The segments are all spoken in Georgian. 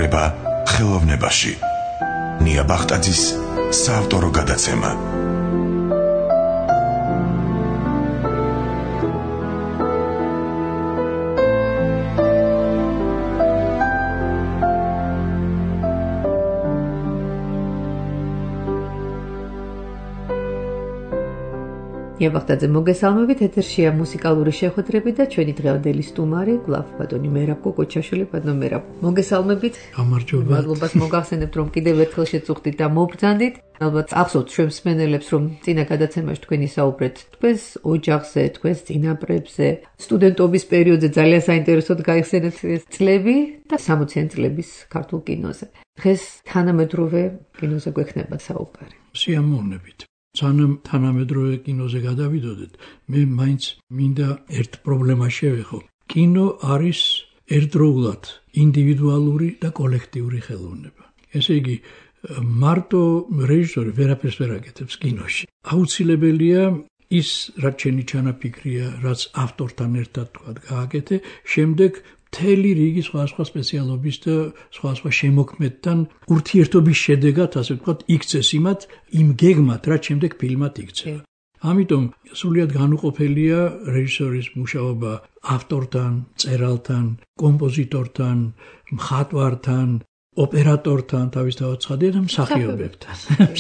ცხოვრება ხელოვნებაში. ნია ბახტაძის საავტორო გადაცემა. ნია ბახტაძე მოგესალმებით, ეთერშია მუსიკალური შეხვედრები და ჩვენი დღევანდელი სტუმარი გლავ ბატონი მერაბ კოკოჩაშვილი. ბატონო მერაბ, მოგესალმებით. გამარჯობა. მადლობას მოგახსენებთ, რომ კიდევ ერთხელ შეწუხდით და მობრძანდით. ალბათ ახსოვთ ჩვენ მსმენელებს, რომ წინა გადაცემაში თქვენ ისაუბრეთ თქვენს ოჯახზე, თქვენს წინაპრებზე, სტუდენტობის პერიოდზე ძალიან საინტერესოდ გაიხსენეთ ეს წლები და 60-იან წლების ქართულ კინოზე. დღეს თანამედროვე კინოზე გვექნება საუბარი. სიამოვნებით. სანამ თანამედროვე კინოზე გადავიდოდეთ, მე მაინც მინდა ერთ პრობლემას შევეხო. კინო არის ერთდროულად ინდივიდუალური და კოლექტიური ხელოვნება. ესე იგი, მარტო რეჟისორი ვერაფერს ვერ აკეთებს კინოში. აუცილებელია ის, რაც შენი ჩანაფიქრია, რაც ავტორთან ერთად გააკეთე, შემდეგ მთელი რიგი სხვა სპეციალობის და სხვა შემოქმედთან ურთიერთობის შედეგად, ასე ვთქვათ, იქცეს იმ გეგმად, რაც შემდეგ ფილმად იქცევა. ამიტომ სრულიად განუყოფელია რეჟისორის მუშაობა ავტორთან, მწერალთან, კომპოზიტორთან, მხატვართან, ოპერატორთან, თავისთავად ცხადია და მსახიობებთან.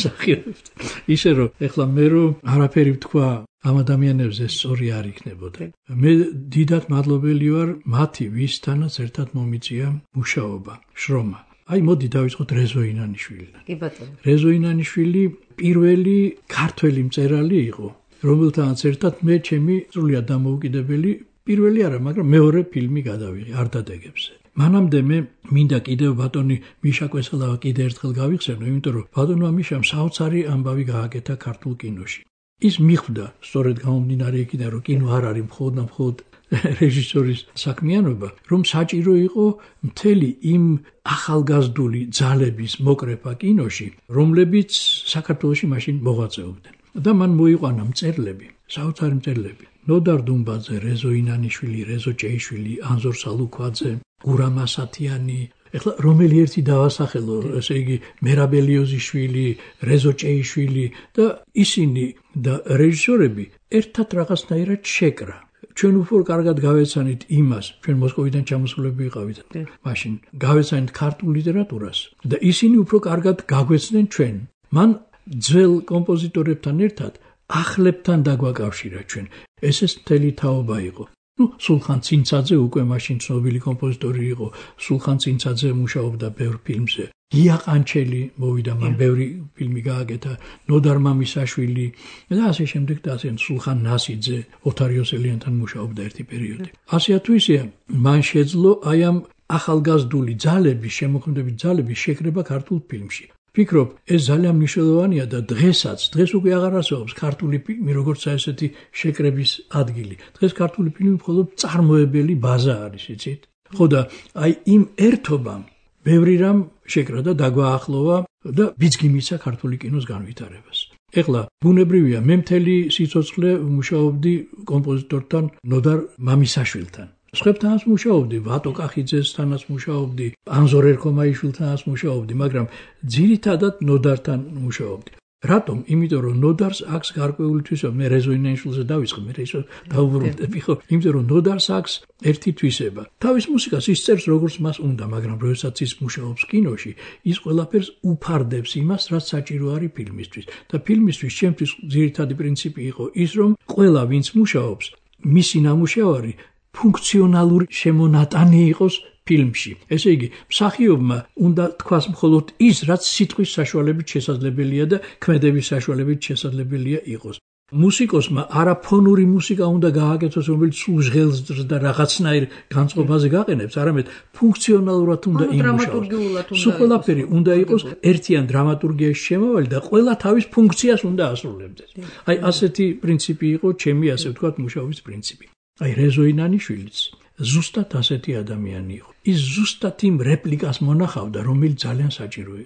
ისე რომ ეხლა მე არაფერი ვთქვა ამ ადამიანებზე სწორი არ იქნებოდა. მე დიდად მადლობელი ვარ მათი, ვისთანაც ერთად მომიწია მუშაობა, შრომა. აი მოდი დავიწყოთ რეზო ინანიშვილიდან. კი ბატონო. რეზო ინანიშვილი პირველი ქართველი მწერალი იყო, რომელთანაც ერთად მე ჩემი სრულიად დამოუკიდებელი პირველი არა, მაგრამ მეორე ფილმი გადავიღე არდადეგებზე. მანამდე მე მინდა კიდევ ბატონი მიშა კვესელავა კიდე ერთხელ გავიხსენო, იმიტომ რომ ბატონმა მიშამ საოცარი ამბავი გააკეთა ქართულ კინოში. ის მიხვდა სწორედ გამომდინარე იქიდან, რომ კინო არ არის მხოლოდ რეჟისორის საქმიანობა, რომ საჭირო იყო მთელი იმ ახალგაზრდული ძალების მოკრეფა კინოში, რომლებიც საქართველოში მაშინ მოღვაწეობდნენ. და მან მოიყვანა მწერლები, საოცარი მწერლები. ნოდარ დუმბაძე, რეზო ინანიშვილი, რეზო ჭეიშვილი, ანზორ სალუქვაძე, გურამ ასათიანი, ეხლა რომელი ერთი დავასახელო, ესე იგი მერაბელიოზიშვილი, რეზო ჭეიშვილი და ისინი და რეჟისორები ერთად რაღაცნაირად შეკრა. ჩვენ უფრო კარგად გავეცანით იმას, ჩვენ მოსკოვიდან ჩამოსულები ვიყავით. მაშინ გავეცანით ქართულ ლიტერატურას და ისინი უფრო კარგად გაგვეცნენ ჩვენ. მან ძველ კომპოზიტორებთან ერთად ახლებთან დაგვაკავშირა ჩვენ. ეს მთელი თაობა იყო. სულხან ცინცაძე უკვე მაშინ ცნობილი კომპოზიტორი იყო. სულხან ცინცაძე მუშაობდა ბევრ ფილმზე. გია ყანჩელი მოვიდა, მან ბევრი ფილმი გააკეთა, ნოდარ მამისაშვილი და ასე შემდეგ და ასე. სულხან ნასიძე, ოთარ იოსელიანთან მუშაობდა ერთი პერიოდი. ასე თუ ისეა, მან შეძლო აი ამ ახალგაზრდული ძალების, შემოქმედების ძალების შეკრება ქართულ ფილმში. ვფიქრობ, ეს ძალიან მნიშვნელოვანია და დღეს უკვე აღარ არსებობს ქართული ფილმი, როგორც ესეთი შეკრების ადგილი. დღეს ქართული ფილმი მხოლოდ წარმოებელი ბაზა არის, იცით? ხო და აი იმ ერთობამ ბევრი რამ შეკრა და დაგვაახლოვა და ბიძგი მისცა ქართული კინოს განვითარებას. ეხლა ბუნებრივია, მე მთელი სიცოცხლე მუშაობდი კომპოზიტორთან, ნოდარ მამისაშვილთან. სხვებთანაც მუშაობდი, ვატო კახიძესთანაც მუშაობდი, ანზორ ერქომაიშვილთანაც მუშაობდი, მაგრამ ძირითადად ნოდართან მუშაობდი. რატომ? იმიტომ რომ ნოდარს აქვს გარკვეული თვისება, მე რეზო ინანიშვილზე დავიწყე, მე ისო დაუბრუნდები, ხო? იმიტომ რომ ნოდარს აქვს ერთი თვისება. თავის მუსიკას ის წერს როგორც მას უნდა, მაგრამ როდესაც ის მუშაობს კინოში, ის ყველაფერს უფარდებს იმას, რაც საჭირო არის ფილმისთვის. და ფილმისთვის ჩემთვის ძირითადი პრინციპი იყო ის, რომ ყველა ვინც მუშაობს, მისი ნამუშევარი ფუნქციონალური შემონატანი იყოს ფილმში. ესე იგი, მსახიობმა უნდა თქვას მხოლოდ ის, რაც სიტყვის საშუალებით შესაძლებელია და ქმედების საშუალებით შესაძლებელია იყოს. მუსიკოსმა არა ფონური მუსიკა უნდა გააკეთოს, რომელიც სულ ჟღერს და რაღაცნაირ განწყობაზე გაყენებს, არამედ ფუნქციონალურად უნდა იმუშაოს. სულ ყველაფერი უნდა იყოს ერთიან დრამატურგიაში შემავალი და ყველა თავის ფუნქციას უნდა ასრულებდეს. აი, ასეთი პრინციპი იყო ჩემი, ასე ვთქვათ, მუშაობის პრინციპი. აი, რეზო ინანიშვილიც ზუსტად ასეთი ადამიანი იყო. ის ზუსტად იმ რეპლიკას მონახავდა, რომელიც ძალიან საჭირო იყო.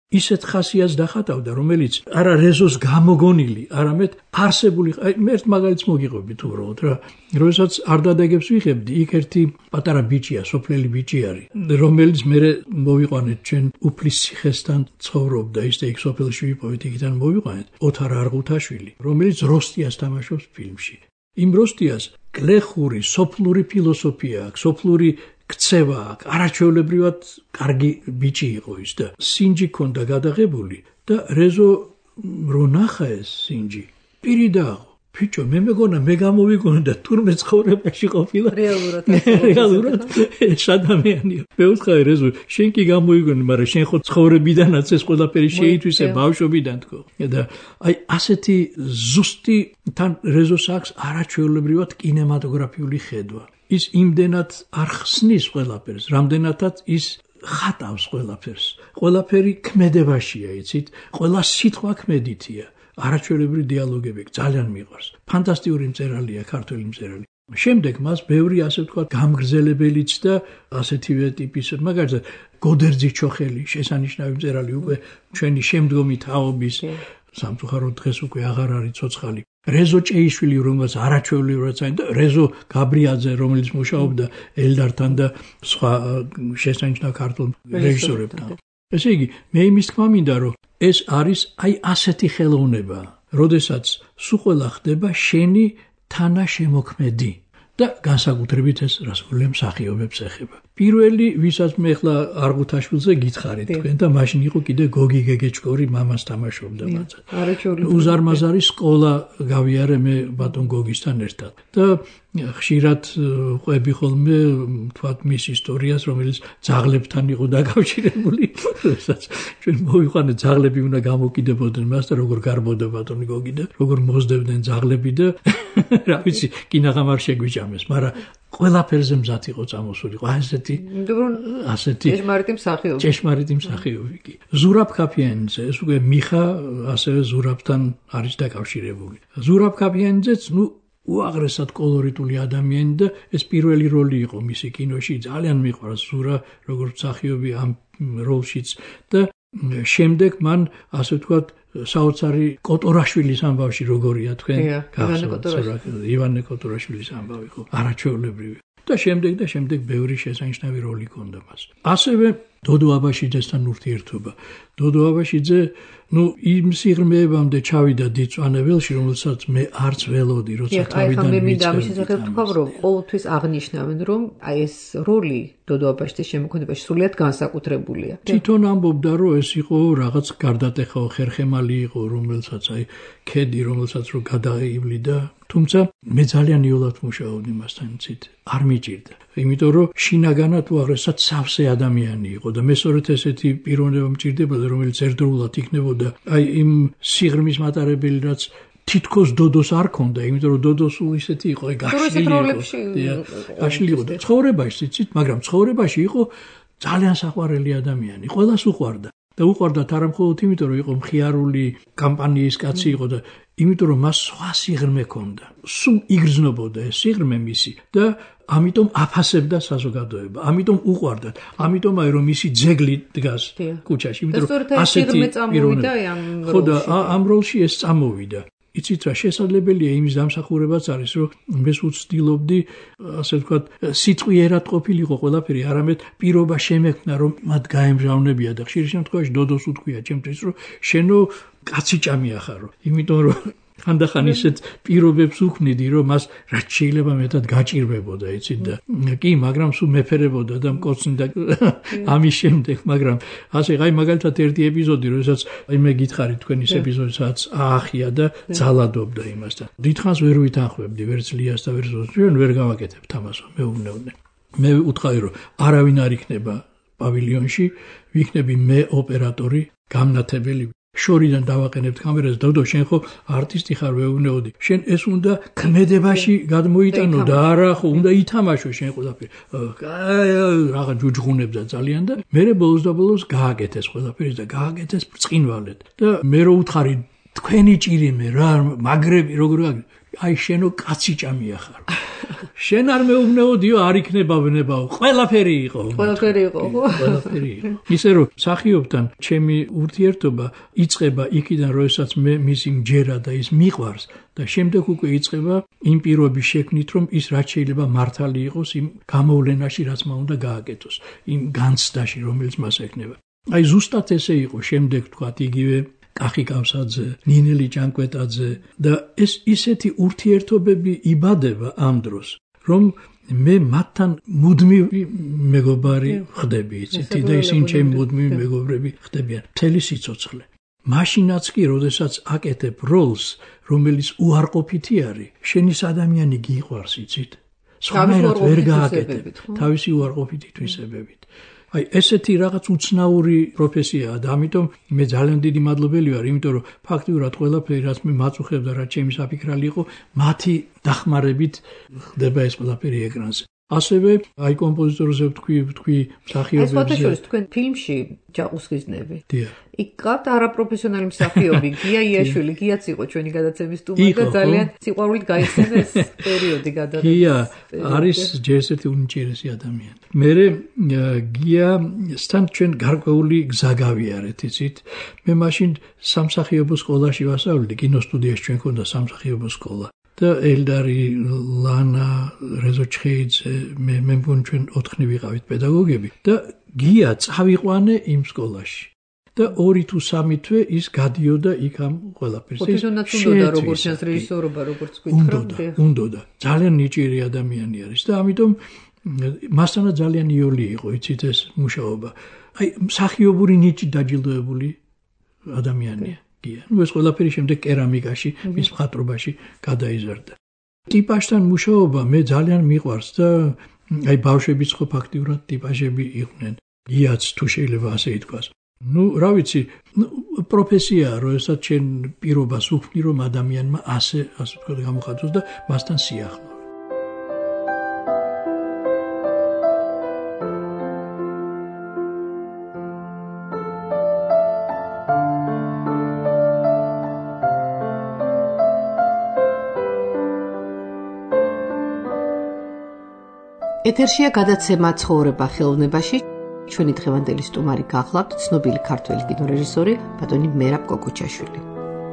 ისეთ ხასიათს დახატავდა, რომელიც არა რეზოს გამოგონილი, არამედ არსებული. მე ერთ მაგალითს მოგიყვებით უბრალოდ რა. როდესაც არდადეგებს ვიღებდი, იქ ერთი პატარა ბიჭია, სოფლელი ბიჭი არის, რომელიც მე მოვიყვანეთ ჩვენ უფლის ციხესთან ცხოვრობდა, ისე იქ სოფელში ვიპოვეთ, იქიდან მოვიყვანეთ ოთარ არღუთაშვილი, რომელიც როსტიას თამაშობს ფილმში. იმ როსტიას გლეხური, სოფლური ფილოსოფია აქვს, სოფლური ქცევა აქვს, არაჩვეულებრივად კარგი ბიჭი იყო ის და სინჯი ქონდა გადაღებული და რეზო რო ნახა ეს სინჯი პირი დააღო. ბიჭო, მე მეგონა მე გამოვიგონე და თურმე ცხოვრებაში ყოფილა. რეალურად ეს ადამიანია. მე ვუთხარი რეზო, შენ კი გამოვიგონე, მაგრამ შენ ხო ცხოვრებიდანაც ეს ყველაფერი შეითვისე ბავშვობიდან თქო. და აი ასეთი ზუსტი თან რეზოს აქვს არაჩვეულებრივად კინემატოგრაფიული ხედვა. ის იმდენად არ ხსნის ყველაფერს, რამდენადაც ის ხატავს ყველაფერს. ყველაფერი ქმედებაშია, იცით? ყველა სიტყვა ქმედითია. არაჩვეულებრივი დიალოგები ძალიან მიყვარს. ფანტასტიკური მწერალია, ქართველი მწერალი. შემდეგ მას ბევრი ასე ვთქვათ გამგრძელებელიც და ასეთივე ტიპის, მაგალითად გოდერძი ჩოხელი, შესანიშნავი მწერალი, უკვე ჩვენი შემდგომი თაობის სამწუხაროდ დღეს უკვე აღარ არის ცოცხალი. რეზო ჭეიშვილი, რომელსაც არაჩვეულებრივად და რეზო გაბრიაძე, რომელიც მუშაობდა ელდართან და სხვა შესანიშნავ ქართულ რეჟისორებთან. ესე იგი, მე იმის თქმა მინდა, რომ ეს არის აი ასეთი ხელოვნება, როდესაც სულ ყველა ხდება შენი თანაშემოქმედი და განსაკუთრებით ეს რასული მსახიობებს ეხება. პირველი, ვისაც მე ახლა არღუთაშვილზე გითხარით თქვენ და მაშინ იყო კიდე გოგი გეგეჭკორი, მამას თამაშობდა მაცად. უზარმაზარი სკოლა გავიარე მე ბატონ გოგისთან ერთად და ხშირად ყვები ხოლმე თქვათ მის ისტორიას, რომელიც ძაღლებთან იყო დაკავშირებული. რასაც ჩვენ მოვიყვანეთ, ძაღლები უნდა გამოკიდებოდნენ მას და როგორ გარბოდა ბატონი გოგი და როგორ მოძდებდნენ ძაღლები და რა ვიცი, კინაღამ არ შეგვიჭამეს, მაგრამ ყველაფერზე მზად იყო წამოსული. ასეთი ჭეშმარიტი მსახიობი კი. ზურაბ ქაფიანიძე, ეს უკვე მიხა ასევე ზურაბთან არის დაკავშირებული. ზურაბ ქაფიანიძეც, უაღრესად კოლორიტული ადამიანი და ეს პირველი როლი იყო მისი კინოში, ძალიან მიყვარს ზურა როგორც მსახიობი ამ როლშიც და შემდეგ მან ასე ვთქვათ საოცარი კოტორაშვილის ამბავში როგორია თქვენ გახსოვთ, ივანე კოტორაშვილის ამბავი ხო არაჩვეულებრივი და შემდეგ ბევრი შესანიშნავი როლი ჰქონდა მას. ასევე დოდო აბაშიძესთან ურთიერთობა. დოდო აბაშიძე იმ სიღრმეებამდე ჩავიდა დიწვანებელში, რომელსაც მე არც ველოდი, როცა თავიდან მე მინდა ამის შესახებ თქვა, რომ ყოველთვის აღნიშნავენ, რომ აი ეს როლი დოდო აბაშიძის შემოქმედებაში სრულიად განსაკუთრებულია. თვითონ ამბობდა, რომ ეს იყო რაღაც გარდატეხაო ხერხემალი იყო, რომელსაც აი ქედი, რომელსაც რო გადაივლიდა, თუმცა მე ძალიან იოლად მუშაობდი მასთან, იცით, არ მიჭირდა. იმიტომ რომ შინაგანად უაღრესად სავსე ადამიანი იყო და მე სწორედ ესეთი პიროვნება მჭირდებოდა, რომელიც ერთდროულად იქნებოდა აი იმ სიღრმის მატარებელი, რაც თითქოს დოდოს არ ქონდა, იმიტომ რომ დოდოს ისეთი იყო, გაშლილი იყო და ცხოვრებაში, იცით, მაგრამ ცხოვრებაში იყო ძალიან საყვარელი ადამიანი, ყველას უყვარდა. და უყვარდათ არა მხოლოდ იმიტომ, რომ იყო მხიარული კამპანიის კაცი იყო და იმიტომ, რომ მას სხვა სიღრმე ჰქონდა. სულ იგრძნობოდა ეს სიღრმე მისი და ამიტომ აფასებდა საზოგადოება. ამიტომ უყვარდათ. ამიტომ აი რომ მისი ძეგლი დგას ქუჩაში, იმიტომ რომ ასეთი პიროვნება. ხო და ამ როლში ეს წამოვიდა. იცით რა, შესაძლებელია იმის დამსახურებაც არის, რომ მე ვცდილობდი, ასე ვთქვათ, სიტყვიერად ყოფილიყო ყველაფერი, არამედ პირობა შემექმნა, რომ მათ გაემჟავნებია და ხშირ შემთხვევაში დოდოს უთქვია ჩემთვის, რომ შენო კაცი ჭამია ხარო. იმიტომ რომ ხანდახან ისეთ პირობებს უქმნიდი, რომ მას რაც შეიძლება მეტად გაჭირვებოდა, იცით და კი, მაგრამ სულ მეფერებოდა და მკოცნიდა ამის შემდეგ, მაგრამ ასე აი მაგალითად ერთი ეპიზოდი, როდესაც აი მე გითხარით თქვენ ის ეპიზოდსაც აახია და ძალადობდა იმასთან. დიდხანს ვერ ვითანხმებდი, ვერც ლიას და ვერც ჩვენ ვერ გავაკეთებთ ამას, მეუბნეოდნენ. მე უთხარი, რომ არავინ არ იქნება პავილიონში, ვიქნები მე ოპერატორი, გამნათებელი შორიდან დავაყენებთ კამერას, დოდო შენ ხო არტისტი ხარ, ვეუბნეოდი. შენ ეს უნდა ქმედებაში გადმოიტანო და არა ხო უნდა ითამაშო შენ ყველაფერი. რაღა ჯუჯღუნებდა ძალიან და მე ბოლოს და ბოლოს გააკეთეს ყველაფერი და გააკეთეს ბრწყინვალედ. და მე რო უთხარი თქვენი ჭირიმე რა მაგრები როგორ აი შენო კაცი ჭამია ხარ. შენ არ მეუბნეოდიო, არ იქნება ვნებაო. ყველაფერი იყო. ყველაფერი იყო. ყველაფერი იყო. ისე რომ მსახიობთან ჩემი ურთიერთობა იწყება იქიდან, როდესაც მე მისი მჯერა და ის მიყვარს და შემდეგ უკვე იწყება იმ პირობის შექმნით, რომ ის რაც შეიძლება მართალი იყოს იმ გამოვლენაში, რაც მას უნდა გააკეთოს, იმ განცდაში, რომელიც მას ექნება. აი ზუსტად ესე იყო შემდეგ თქვა იგივე კახი კავსაძე, ნინელი ჭანკვეტაძე და ეს ისეთი ურთიერთობები იბადება ამ დროს, რომ მე მათთან მუდმივი მეგობარი ხდები, იცით, და ისინი ჩემი მუდმივი მეგობრები ხდებიან მთელი სიცოცხლე. მაშინაც კი, როდესაც აკეთებ როლს, რომელიც უარყოფითი არის, შენ ის ადამიანი გიყვარს, იცით? სხვანაირად ვერ გააკეთებ, თავისი უარყოფითი თვისებებით. აი ესეთი რაღაც უცნაური პროფესიაა და ამიტომ მე ძალიან დიდი მადლობელი ვარ, იმიტომ რომ ფაქტიურად ყველაფერი რაც მე მაწუხებ და რაც ჩემი საფიქრალი იყო, მათი დახმარებით ხდება ეს ყველაფერი ეკრანზე. ასევე აი კომპოზიტორზე ვთქვი მსახიობებზე. ეს ფოტოშორის თქვენ ფილმში ჯაყუსხიზნები. დიახ. იქ ყავთ არაპროფესიონალი მსახიობი, გია იაშვილი, გიაც იყო ჩვენი გადაცემის სტუმარი და ძალიან სიყვარულით გაიხსნა ეს პერიოდი გადადგა. გია არის ჯერსეთი უნიჭიერესი ადამიანი. მე გიასთან ჩვენ გარკვეული გზა გავიარეთ, იცით? მე მაშინ სამსახიობო სკოლაში ვასწავლდი, კინოსტუდიაში ჩვენ ქონდა სამსახიობო სკოლა. და ელდარი, ლანა, რეზო ჩხეიძე, მე მგონი ჩვენ 4 ვიყავით პედაგოგები და გია წავიყვანე იმ სკოლაში. და 2 თუ 3 თვე ის გადიოდა იქ ამ ყველაფერს. ფოტოჟურნალ უნდა როგორც ჩანს რეჟისორობა, როგორც გითხრათ. უნდა. ძალიან ნიჭიერი ადამიანი არის და ამიტომ მასთანაც ძალიან იოლი იყო, იცით ეს მუშაობა. აი მსახიობური ნიჭით დაჯილდოებული ადამიანია. ნუ ეს ყველაფერი შემდეგ კერამიკაში, მის მხატვრობაში გადაიზარდა. ტიპაჟთან მუშაობა მე ძალიან მიყვარს და აი ბავშვებიც ხო ფაქტიურად ტიპაჟები იყვნენ. იაც თუ შეიძლება ასე ითქვას. ნუ რა ვიცი, პროფესიაა, როდესაც შენ პირობას უქმნი, რომ ადამიანმა ასე ვთქვათ გამოხატოს და მასთან სიახლოვე. ეთერშია გადაცემა ცხოვრება ხელოვნებაში. ჩვენი დღევანდელი სტუმარი გახლავთ ცნობილი ქართველი კინორეჟისორი ბატონი მერაბ კოკუჩაშვილი.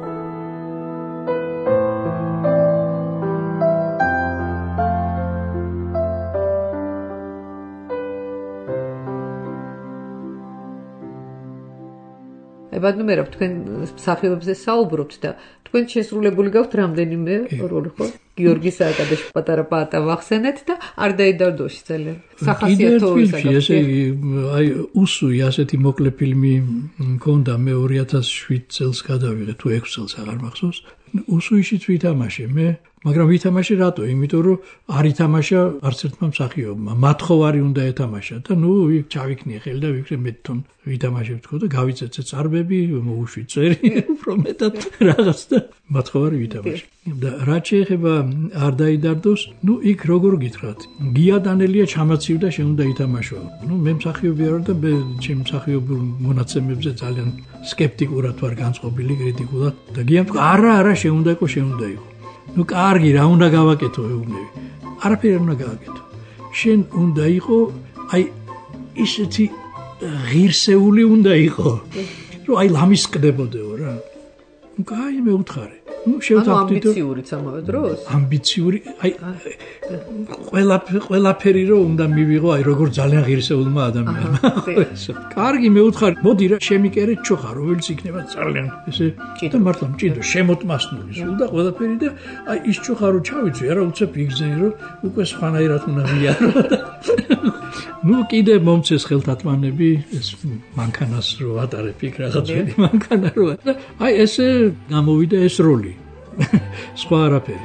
ბატონო მერაბ, თქვენ მსახიობებზე საუბრობთ და თქვენ შესრულებული გაქვთ რამდენიმე როლი, ხო? გიორგი სააკადეში პატარა პაატა ვახსენეთ და არ დაიდარდოში ძალიან სახასიათო ესე აი უსუი ასეთი მოკლე ფილმი მქონდა, მე 2007 წელს გადავიღე თუ 6 წელს აღარ მახსოვს. უსუიშიც ვითამაშე მე, მაგრამ ვითამაშე რატო? იმიტომ რომ არ ითამაშა არც ერთმა მსახიობმა. მათხოვარი უნდა ეთამაშა და ნუ ჩავიქნიე ხელი და ვიქრე მე თვითონ ვითამაშებ თქო და გავიწეცე წარბები, მოუშვი წერი, უფრო მეტად რაღაც და მათხოვარი ვითამაშე. და რაც შეეხება არ დაიდარდოს, ნუ იქ როგორ გითხრათ, გია დანელია ჩამაცივდა შენ უნდა ითამაშო. ნუ მე მსახიობი ვარ და მე ჩემ მსახიობურ მონაცემებზე ძალიან სკეპტიკურად ვარ განწყობილი კრიტიკულად და გიამ თქვა არა შენ უნდა იყო ნუ კარგი რა უნდა გავაკეთო ეუბნები. არაფერი არ უნდა გააკეთო. შენ უნდა იყო აი ისეთი ღირსეული უნდა იყო. რომ აი ლამის ყდებოდეო რა. ნუ კაი მე უთხარი. ნუ შევთანხმდით ამბიციურიც ამავე დროს. ამბიციური აი ყველაფერი რომ უნდა მივიღო აი როგორ ძალიან ღირსეულმა ადამიანმა. კარგი მე უთხარი. მოდი რა შემიკერე ჩოხა რომელიც იქნება ძალიან ესე და მართლა მჭიდრო შემოტმასნული სულ და ყველაფერი და აი ის ჩოხა რო ჩავიცვი არა უცებ იგზენი რომ უკვე სხვანაირად უნდა ვიარო. ნუ კიდე მომცეს ხელთათმანები ეს მანქანას რო ატარებ იქ რაღაცები მანქანა რო და აი ესე გამოვიდა ეს როლი. სხვა არაფერი.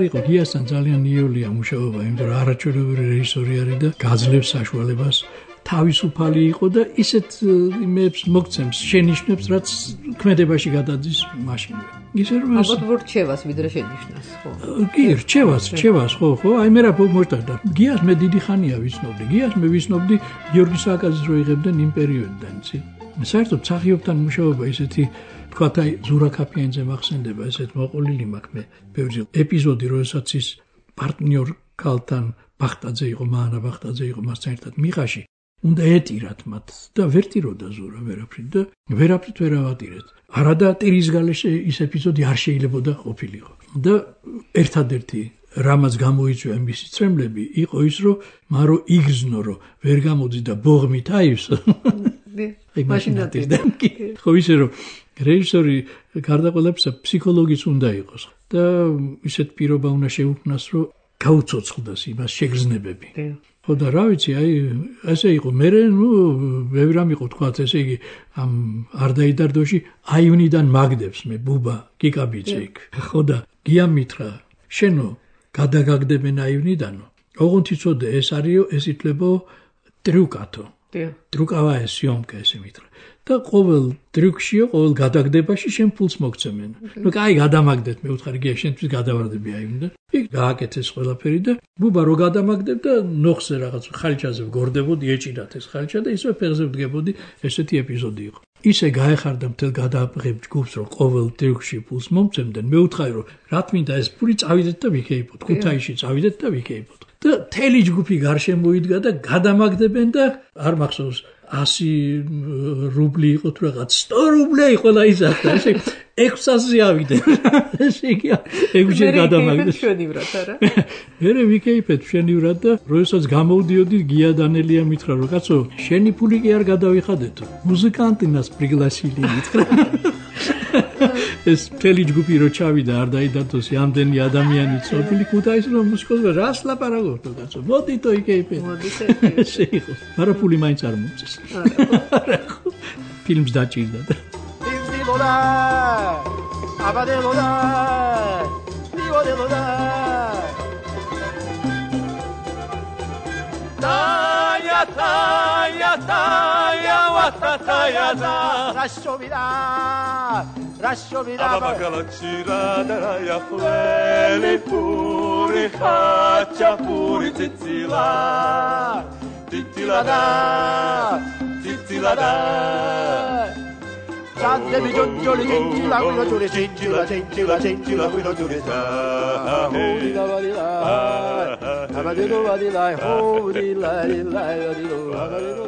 იყო გიასთან ძალიან იოლია მუშაობა, იმიტომ რომ არაჩვეულებრივი რეჟისორი არის და გაძლევს საშუალებას თავისუფალი იყო და ისეთ იმებს მოგცემს, შენიშვნებს, რაც ქმედებაში გადადის მაშინვე. ისე რომ ალბათ რჩევას ვიდრე შენიშვნას, ხო? კი, რჩევას, ხო, აი მე რა მოშტარდა. გიას მე დიდი ხანია ვიცნობდი. გიას მე ვიცნობდი გიორგი სააკაძის რო იღებდნენ იმ პერიოდიდან, იცი? საერთოდ მსახიობთან მუშაობა ისეთი თქვათ აი ზურა ქაფიანიძე მახსენდება, ესეთ მოყოლილი მაქვს მე ბევრი ეპიზოდი, როდესაც ის პარტნიორ ქალთან ბახტაძე იყო, მაანა ბახტაძე იყო მასთან ერთად მიხაში. უნდა ეტირათ მათ და ვერ ტიროდა ზურა ვერაფრით და ვერაფრით ვერ ავატირეთ. არადა ტირის გარეშე ის ეპიზოდი არ შეიძლებოდა ყოფილიყო. და ერთადერთი რამაც გამოიწვია მისი წრემლები იყო ის, რომ მარო იგრძნო, რომ ვერ გამოდის და ბოღმით აივსო. მაშინათი. ხო ისე რომ რეჟისორი გარდა ყველაფრისა ფსიქოლოგიც უნდა იყოს და ისეთ პირობა უნდა შეუქმნას, რომ გაუცოცხლდეს იმას შეგრძნებები. ხო და რა ვიცი, აი ესე იყო. მე ბევრი რამ იყო თქვა, ესე იგი ამ არდაიდარდოში აივნიდან მაგდებს მე ბუბა კიკაბიძე იქ. ხო და გიამ მითხრა, შენო გადაგაგდებენ აივნიდანო. ოღონდ იცოდე ეს არისო, ეს ითვლებო ტრიუკატო. ტრუკავა ეს სიომკა ესე მითხრა. და ყოველ ტრიუკშიო, ყოველ გადაგდებაში შენ ფულს მოგცემენ. ნუ კაი გადამაგდეთ, მე ვუთხარი გია შენთვის გადავარდები აივნიდან. იქ გააკეთეს ყველაფერი და ბუბა რო გადამაგდებ და ნოხზე რაღაც ხალჩაზე ვგორდებოდი, ეჭირათ ეს ხალჩა და ისე ფეხზე ვდგებოდი, ესეთი ეპიზოდი იყო. ისე გაეხარდა მთელ გადაღებ ჯგუფს, რომ ყოველ ტრიუკში ფულს მომცემდნენ. მე ვუთხარი, რომ რა თმინდა ეს ფული წავიდეთ და ვიქეიფოთ. ქუთაისში წავიდეთ და ვიქეიფოთ. და თელი ჯგუფი გარშემო იდგა და გადამაგდებენ და არ მახსოვს 100 რუბლი იყო თუ რაღაც 100 რუბლი ყველა იზარდა ესე 600-ზე ავიდნენ ესე იგი 6-ჯერ გადამაგდეს მშვენივრად არა მე ვიქეიფეთ მშვენივრად და როდესაც გამოვდიოდი გია დანელია მითხრა რომ კაცო შენი ფული კი არ გადავიხადეთო მუსიკანტინას პრიგლასილი მითხრა ეს მთელი ჯგუფი რო ჩავიდა არ დაიდათოს ამდენი ადამიანი წოფილი ქუთაის რომ მუსიკოსმა რას ლაპარაკობდო კაცო მოდითო იქეიფეთ ესე იყო მაგრამ ფული მაინც არ მომწეს ფილმს დაჭირდა და Lola, abade lola, vivo de lola. Taya, taya, taya, watataya da. Rasho vida. Abakala chirada ya fuele puri hacha puri titila. Titilada, titilada. Sante mi giorgioli gentila quello giure gentila quello giure sta hodi la vadila amadelo vadila hodi la vadilo amadelo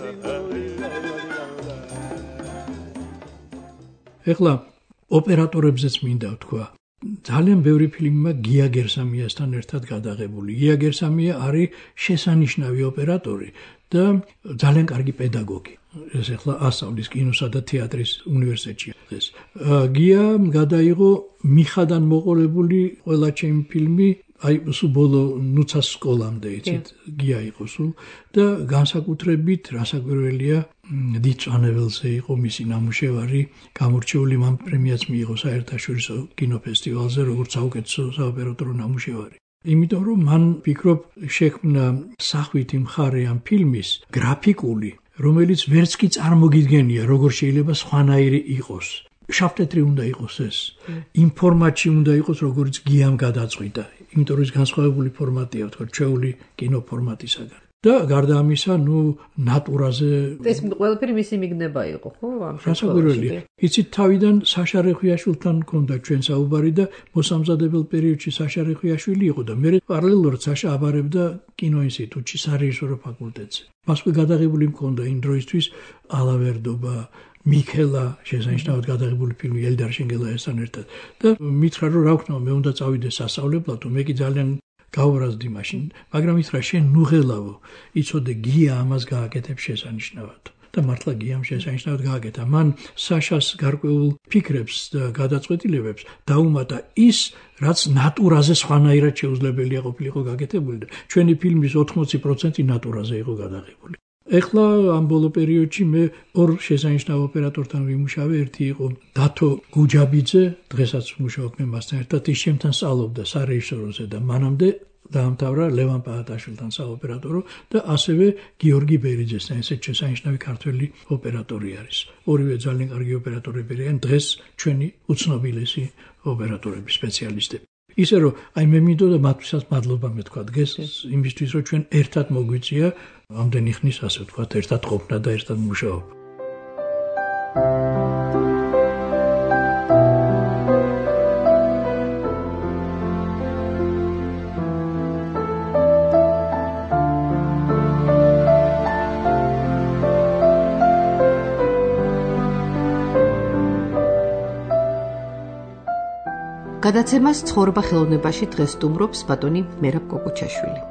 ეხლა ოპერატორებზეც მინდა ვთქვა ძალიან ბევრი ფილმია გია გერსამიასთან ერთად გადაღებული. გია გერსამია არის შესანიშნავი ოპერატორი და ძალიან კარგი პედაგოგი. ეს ახლა ასწავლის კინოსა და თეატრის უნივერსიტეტში. გია გადაიღო მიხადან მოყოლებული ყველა ჩემი ფილმი, აი სულ ბოლო ნუცას სკოლამდე იცით, გია იყო სულ და განსაკუთრებით რასაკვირველია დიწვანებელზე იყო მისი ნამუშევარი, გამორჩეული მან პრემიაც მიიღო საერთაშორისო კინოფესტივალზე, როგორც საუკეთესო საოპერატორო ნამუშევარი. იმიტომ რომ მან ფიქრობ შექმნა სახვითი მხარე ამ ფილმის გრაფიკული რომელიც ვერც კი წარმოგიდგენია როგორ შეიძლება სხვანაირი იყოს. შავ-თეთრი უნდა იყოს ეს. იმ ფორმატში უნდა იყოს როგორც გიამ გადაწყვიტა. იმიტომ რომ ეს განსხვავებული ფორმატია, თქო, ჩვეული კინო ფორმატისაგან. და გარდა ამისა, ნატურაზე ეს ყველაფერი მისი მიგნება იყო, ხო? რასაკვირველია. იცით, თავიდან საშა რეხვიაშვილთან მქონდა ჩვენ საუბარი და მოსამზადებელ პერიოდში საშა რეხვიაშვილი იყო და მე პარალელურად საშა აბარებდა კინოინსტიტუტში სარეჟისორო ფაკულტეტზე. მასვე გადაღებული მქონდა იმ დროისთვის ალავერდობა მიქელა შესანიშნავად გადაღებული ფილმი ელდარ შენგელაიასთან ერთად და მითხრა რომ რა ვქნა მე უნდა წავიდე სასწავლებლად მე კი ძალიან გავარაზდი მაშინ მაგრამ მითხრა შენ ნუღელავო იცოდე გია ამას გააკეთებს შესანიშნავად და მართლა გიამ შესანიშნავად გააკეთა მან საშას გარკვეულ ფიქრებს და გადაწყვეტილებებს დაუმატა ის რაც ნატურაზე სხვანაირად შეუძლებელია ყოფილიყო გაკეთებული და ჩვენი ფილმის 80% ნატურაზე იყო გადაღებული ეხლა ამ ბოლო პერიოდში მე ორ შესანიშნავ ოპერატორთან ვიმუშავე, ერთი იყო დათო გუჯაბიძე, დღესაც ვმუშაობ მე მასთან ერთად, ის ჩემთან სწავლობდა სარეჟისოროზე და მანამდე დაამთავრა ლევან პაატაშვილთან საოპერატორო და ასევე გიორგი ბერიძესთან, ესეც შესანიშნავი ქართველი ოპერატორი არის. ორივე ძალიან კარგი ოპერატორები არიან, დღეს ჩვენი უცნობილესი ოპერატორები, სპეციალისტები. ისე რომ აი მე მინდოდა მათთვისაც მადლობა მეთქვა დღეს იმისთვის რომ ჩვენ ერთად მოგვიწია ამდენი ხნის ასე ვთქვათ ერთად ყოფნა და ერთად მუშაობა. გადაცემას ცხოვრება ხელოვნებაში დღეს სტუმრობს ბატონი მერაბ კოკუჩაშვილი.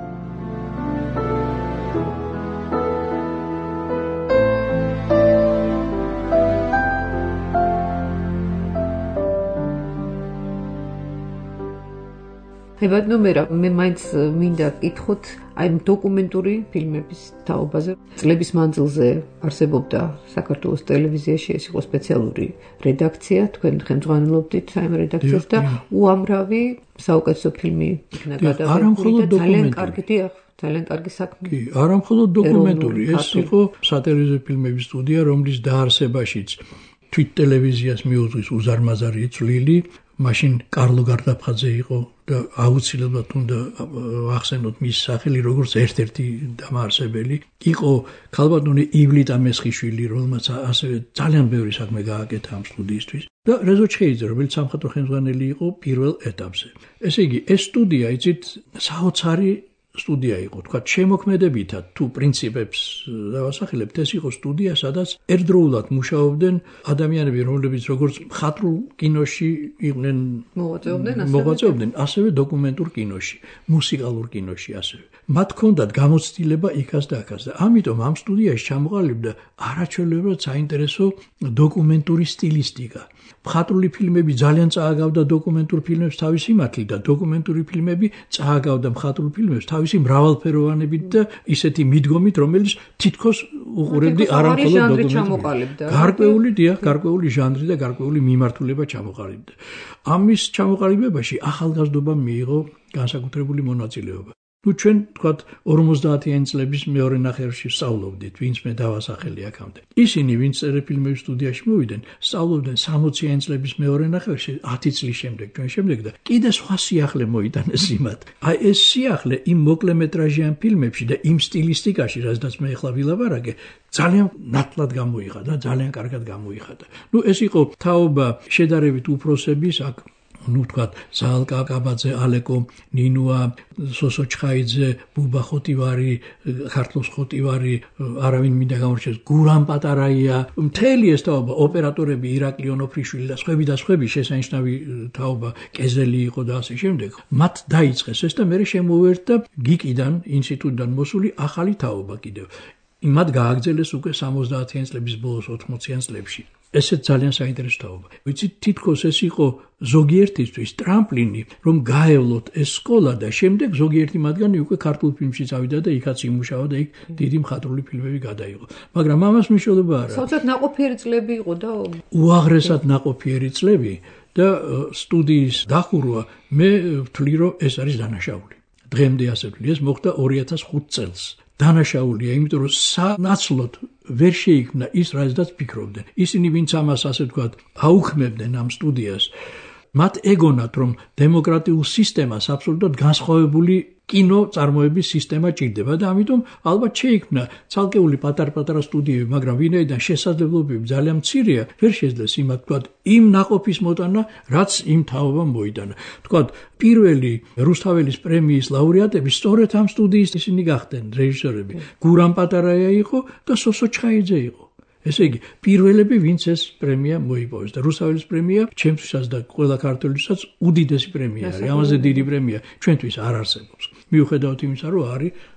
ბატონო მერაბ, მე მაინც მინდა გკითხოთ აი დოკუმენტური ფილმების თაობაზე. წლების მანძილზე არსებობდა საქართველოს ტელევიზიაში, ეს იყო სპეციალური რედაქცია, თქვენ ხელმძღვანელობდით აი რედაქციას და უამრავი საუკეთესო ფილმი იქნა გადაღებული და ძალიან კარგი დიახ, ძალიან კარგი საქმე. კი, არა მხოლოდ დოკუმენტური, ეს იყო სატელევიზიო ფილმების სტუდია, რომლის დაარსებაშიც თვით ტელევიზიას მიუძღვის უზარმაზარი წვლილი. მაშინ კარლო გარდაფხაძე იყო და აუცილებლად უნდა ახსენოთ მის სახელი როგორც ერთ-ერთი დამაარსებელი. იყო ქალბატონი ივლიტა მესხიშვილი, რომელმაც ასევე ძალიან ბევრი საქმე გააკეთა ამ სტუდიისთვის და რეზო ჩხეიძე, რომელიც სამხატვრო ხელმძღვანელი იყო პირველ ეტაპზე. ესე იგი, ეს სტუდია იცით საოცარი სტუდია იყო, თქვა შემოქმედებითად თუ პრინციპებს დავასახელებთ, ეს იყო სტუდია, სადაც ერთდროულად მუშაობდნენ ადამიანები, რომლებიც როგორც მხატვრულ კინოში იყვნენ მოღვაწეობდნენ, ასევე დოკუმენტურ კინოში, მუსიკალურ კინოში ასევე. მათ ჰქონდათ გამოცდილება იქას და აქას და ამიტომ ამ სტუდიაში ჩამოყალიბდა არაჩვეულებრივად საინტერესო დოკუმენტური სტილისტიკა. მხატვრული ფილმები ძალიან წააგავდა დოკუმენტურ ფილმებს თავის იმართლით და დოკუმენტური ფილმები წააგავდა მხატვრულ ფილმებს თავისი მრავალფეროვანებით და ისეთი მიდგომით, რომელიც თითქოს უყურებდი არა მხოლოდ დოკუმენტურ. გარკვეული ჟანრი და გარკვეული მიმართულება ჩამოყალიბდა. ამის ჩამოყალიბებაში ახალგაზრდობა მიიღო განსაკუთრებული მონაწილეობა. ჩვენ თქვათ 50-იანი წლების მეორე ნახევარში სწავლობდით, ვინც მე დავასახელი აქამდე. ისინი, ვინც წერე-ფილმების სტუდიაში მოვიდნენ, სწავლობდნენ 60-იანი წლების მეორე ნახევარში 10 წლის შემდეგ, ჩვენ შემდეგ და კიდე სხვა სიახლე მოიტანეს იმათ. აი ეს სიახლე იმ მოკლემეტრაჟიან ფილმებში და იმ სტილისტიკაში, რაზედაც მე ახლა ვილაპარაკე, ძალიან ნათლად გამოიხადა, ძალიან კარგად გამოიხადა. ეს იყო თაობა შედარებით უფროსების აქ თქვათ ზალკა კაბაძე, ალეკო ნინუა, სოსო ჩხაიძე, ბუბა ხოტივარი, ქართლოს ხოტივარი, არავინ მინდა გამორჩეს, გურამ პატარაია, მთელი ეს თაობა, ოპერატორები ირაკლი ონოფრიშვილი და სხვები შესანიშნავი თაობა, კეზელი იყო და ასე შემდეგ. მათ დაიწყეს ეს და მე შემოვერთა გიკიდან, ინსტიტუტიდან მოსული ახალი თაობა კიდევ. მათ გააგრძელეს უკვე 70-იან წლების ბოლოს 80-იან წლებში. ესეც ძალიან საინტერესო თაობა. ვიცით, თითქოს ეს იყო ზოგიერთისთვის ტრამპლინი, რომ გაევლოთ ეს სკოლა და შემდეგ ზოგიერთი მათგანი უკვე ქართულ ფილმში წავიდა და იქაც იმუშავა და იქ დიდი მხატვრული ფილმები გადაიღო. მაგრამ ამას მნიშვნელობა არა. საოცრად ნაყოფიერი წლები იყო და უაღრესად ნაყოფიერი წლები და სტუდიის დახურვა მე ვთვლი, რომ ეს არის დანაშაული. დღემდე ასე ვთვლი, ეს მოხდა 2005 წელს. დანაშაულია, იმიტომ რომ სანაცვლოდ ვერ შეიქმნა ის, რაზედაც ფიქრობდნენ. ისინი, ვინც ამას ასე ვთქვათ, აუქმებდნენ ამ სტუდიას, მათ ეგონათ, რომ დემოკრატიულ სისტემას აბსოლუტურად განსხვავებული კინო წარმოების სისტემა ჭირდება და ამიტომ ალბათ შეიქმნა ცალკეული პატარ-პატარა სტუდიები, მაგრამ ვინაიდან შესაძლებლობები ძალიან მცირეა, ვერ შეძლეს იმათ ვთქვათ იმ ნაყოფის მოტანა, რაც იმ თაობამ მოიტანა. ვთქვათ, პირველი რუსთაველის პრემიის ლაურეატები სწორედ ამ სტუდიის ისინი გახდნენ რეჟისორები. გურამ პატარაია იყო და სოსო ჩხაიძე იყო. ესე იგი, პირველები, ვინც ეს პრემია მოიპოვეს და რუსთაველის პრემია ჩემთვისაც და ყველა ქართველთვისაც უდიდესი პრემია არის. ამაზე დიდი პრემია ჩვენთვის არ არსებობს. მიუხედავად იმისა, რომ არის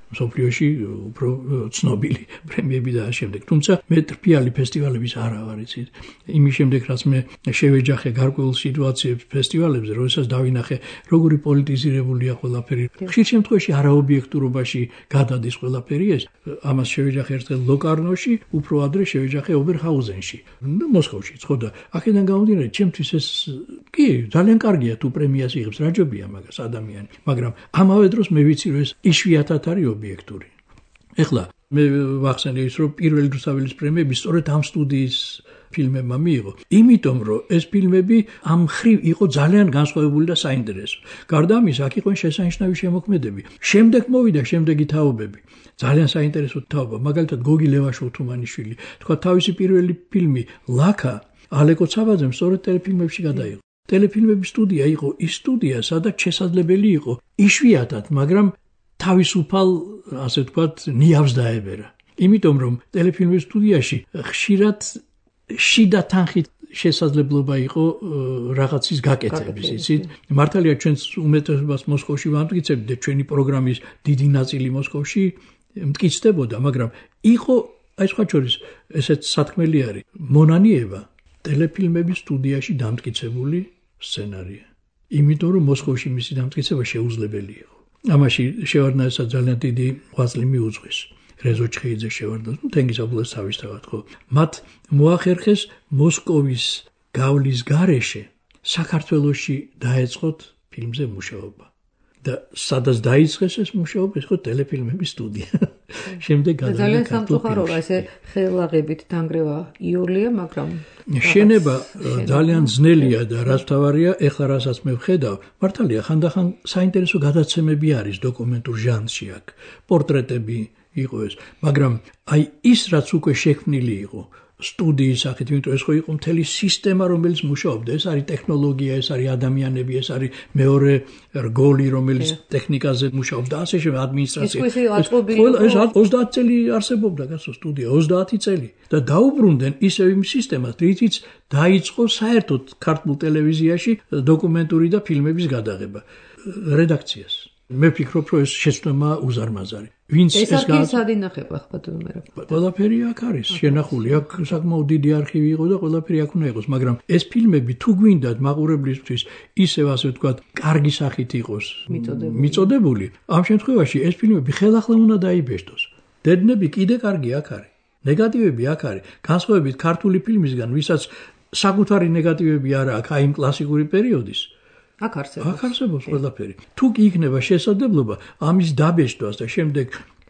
მსოფლიოში უფრო ცნობილი პრემიები და შემდეგ. თუმცა მე ტრფიალი ფესტივალების არა ვარ იცით. იმის შემდეგ რაც მე შევეჯახე გარკვეულ სიტუაციებს ფესტივალებზე, როდესაც დავინახე როგორი პოლიტიზირებულია ყველაფერი. ხშირ შემთხვევაში არაობიექტურობაში გადადის ყველაფერი ეს. ამას შევეჯახე ერთხელ ლოკარნოში, უფრო ადრე შევეჯახე ობერჰაუზენში. მოსკოვში ხო და აქედან გამომდინარე, ჩემთვის ეს კი ძალიან კარგია თუ პრემიას იღებს, რაჯობია მაგას ადამიანი, მაგრამ ამავე დროს მე ვიცი რომ ეს იშვიათად არის ობიექტური. ეხლა მე ვახსენე ის რომ პირველი რუსთაველის პრემიები სწორედ ამ სტუდიის ფილმებმა მიიღო. იმიტომ რომ ეს ფილმები ამ ხრივ იყო ძალიან განსხვავებული და საინტერესო. გარდა ამისა, აქ იყვნენ შესანიშნავი შემოქმედები. შემდეგ მოვიდა შემდეგი თაობები. ძალიან საინტერესო თაობა, მაგალითად გოგი ლევაშოვა-თუმანიშვილი, თქვა თავისი პირველი ფილმი ლაქა ალეკო ცაბაძემ სწორედ ტელეფილმებში გადაიღო. ტელეფილმების სტუდია იყო ის სტუდია, სადაც შესაძლებელი იყო იშვიათად, მაგრამ თავისუფალ, ასე ვთქვათ, ნიავს დაებერა. იმიტომ რომ ტელეფილმების სტუდიაში ხშირად შიდა თანხით შესაძლებლობა იყო რაღაცის გაკეთების, იცით? მართალია ჩვენს უმეტესობას მოსკოვში ვამტკიცებთ და ჩვენი პროგრამის დიდი ნაწილი მოსკოვში მტკიცდებოდა, მაგრამ იყო აი სხვა შორის ესეც სათქმელი არის. მონანიევა ტელეფილმების სტუდიაში დამტკიცებული სცენარია. იმიტომ რომ მოსკოვში მისი დამტკიცება შეუძლებელი იყო. ამაში შევარდნაძესაც ძალიან დიდი ღვაწლი მიუძღვის. რეზო ჩხეიძე შევარდნაძე, თენგიზაბულას თავისთავად ხო. მათ მოახერხეს მოსკოვის გავლის გარეშე საქართველოში დაეწყოთ ფილმზე მუშაობა. და სადაც დაიწყეს ეს მუშაობა, ეს ხო ტელეფილმების სტუდია. შემდეგ გადავიდა ძალიან სამწუხაროა ესე ხელაღებით დანგრევა იოლია, მაგრამ შენება ძალიან ძნელია და რაც თავარია, ეხლა რასაც მე ვხედავ, მართალია ხანდახან საინტერესო გადაცემები არის დოკუმენტურ ჟანრში აქ, პორტრეტები იყო ეს, მაგრამ აი ის რაც უკვე შექმნილი იყო სტუდიის სახით, იმიტომ ეს ხო იყო მთელი სისტემა, რომელიც მუშაობდა, ეს არის ტექნოლოგია, ეს არის ადამიანები, ეს არის მეორე რგოლი, რომელიც ტექნიკაზე მუშაობს და ასე შემდეგ ადმინისტრაცია. ეს 30 წელი არსებობდა გასო სტუდია, 30 წელი და დაუბრუნდნენ ისევ იმ სისტემას, რითიც დაიწყო საერთოდ ქართულ ტელევიზიაში დოკუმენტური და ფილმების გადაღება რედაქციას. მე ვფიქრობ, რომ ეს შეცდომა უზარმაზარი. ვინც ეს არქივი სად ინახება ხბატონო მე? ყველაფერი აქ არის შენახული, აქ საკმაოდ დიდი არქივი იყო და ყველაფერი აქ უნდა იყოს, მაგრამ ეს ფილმები თუ გვინდათ მაყურებლისთვის ისევ ასე ვთქვათ, კარგი სახით იყოს მიწოდებული, ამ შემთხვევაში ეს ფილმები ხელახლა უნდა დაიბეჭდოს. დედნები კიდე კარგი აქ არის. ნეგატივები აქ არის. განსხვავებით ქართული ფილმისგან, ვისაც საკუთარი ნეგატივები არა აქვს აი იმ კლასიკური პერიოდის. აქ არსებობს ყველაფერი. თუ კი იქნება შესაძლებლობა ამის დაბეჭდვას და შემდეგ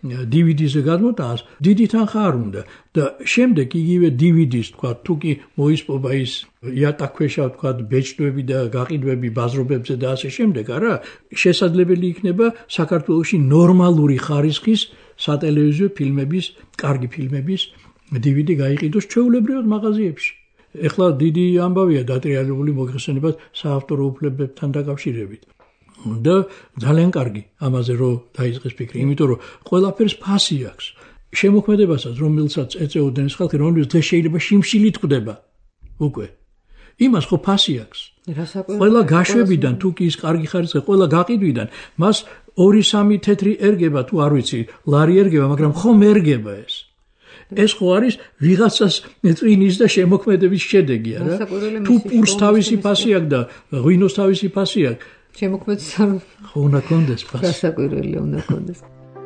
DVD-ზე გადმოტანას, დიდი თანხა არ უნდა და შემდეგ იგივე DVD-ს თქვა, თუ კი მოისპობა ის იატაკქვეშა თქვა ბეჭდვები და გაყიდვები ბაზრობებზე და ასე შემდეგ, არა, შესაძლებელი იქნება საქართველოში ნორმალური ხარისხის სატელევიზიო ფილმების, კარგი ფილმების DVD გაიყიდოს ჩვეულებრივად მაღაზიებში. ეხლა დიდი ამბავია დატრიალებული მოიხსენებათ საავტორო უფლებებთან დაკავშირებით. და ძალიან კარგი ამაზე რომ დაიწყეს ფიქრი, იმიტომ რომ ყველაფერს ფასი აქვს. შემოქმედებასაც, რომელსაც ეწეოდნენ ეს ხალხი, რომლის დღეს შეიძლება შიმშილით ხვდება. უკვე. იმას ხო ფასი აქვს. ყველა გაშვებიდან თუ კი ის კარგი ხარისხი, ყველა გაყიდვიდან, მას 2-3 თეთრი ერგება თუ არ ვიცი, ლარი ერგება, მაგრამ ხომ ერგება ეს. ეს ხო არის ვიღაცას წინის და შემოქმედების შედეგი, არა? თუ პურს თავისი ფასი აქვს და ღვინოს თავისი ფასი აქვს, შემოქმედს ხო უნდა კონდეს ფასი. გასაკვირველია უნდა კონდეს.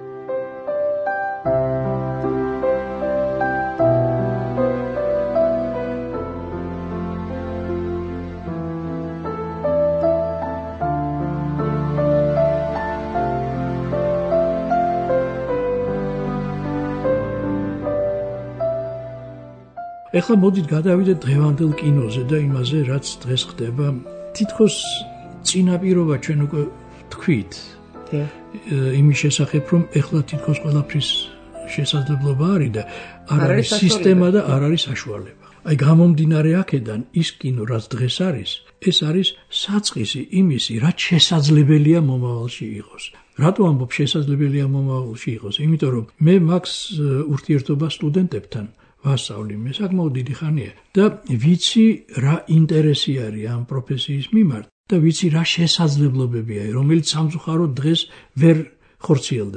ეხლა მოდით გადავიდეთ დღევანდელ კინოზე და იმაზე, რაც დღეს ხდება. თითქოს წინაპირობა ჩვენ უკვე თქვით. იმის შესახებ, რომ ეხლა თითქოს ყველაფრის შესაძლებლობა არის და არ არის სისტემა და არ არის საშუალება. აი გამომდინარე აქედან ის კინო, რაც დღეს არის, ეს არის საწყისი იმისი, რაც შესაძლებელია მომავალში იყოს. რატო ამბობ შესაძლებელია მომავალში იყოს? იმიტომ რომ მე მაქვს ურთიერთობა სტუდენტებთან. ვასწავლი მე საკმაოდ დიდი ხანია და ვიცი რა ინტერესი არის ამ პროფესიის მიმართ და ვიცი რა შესაძლებლობებია, რომელიც სამწუხაროდ დღეს ვერ ხორციელდება.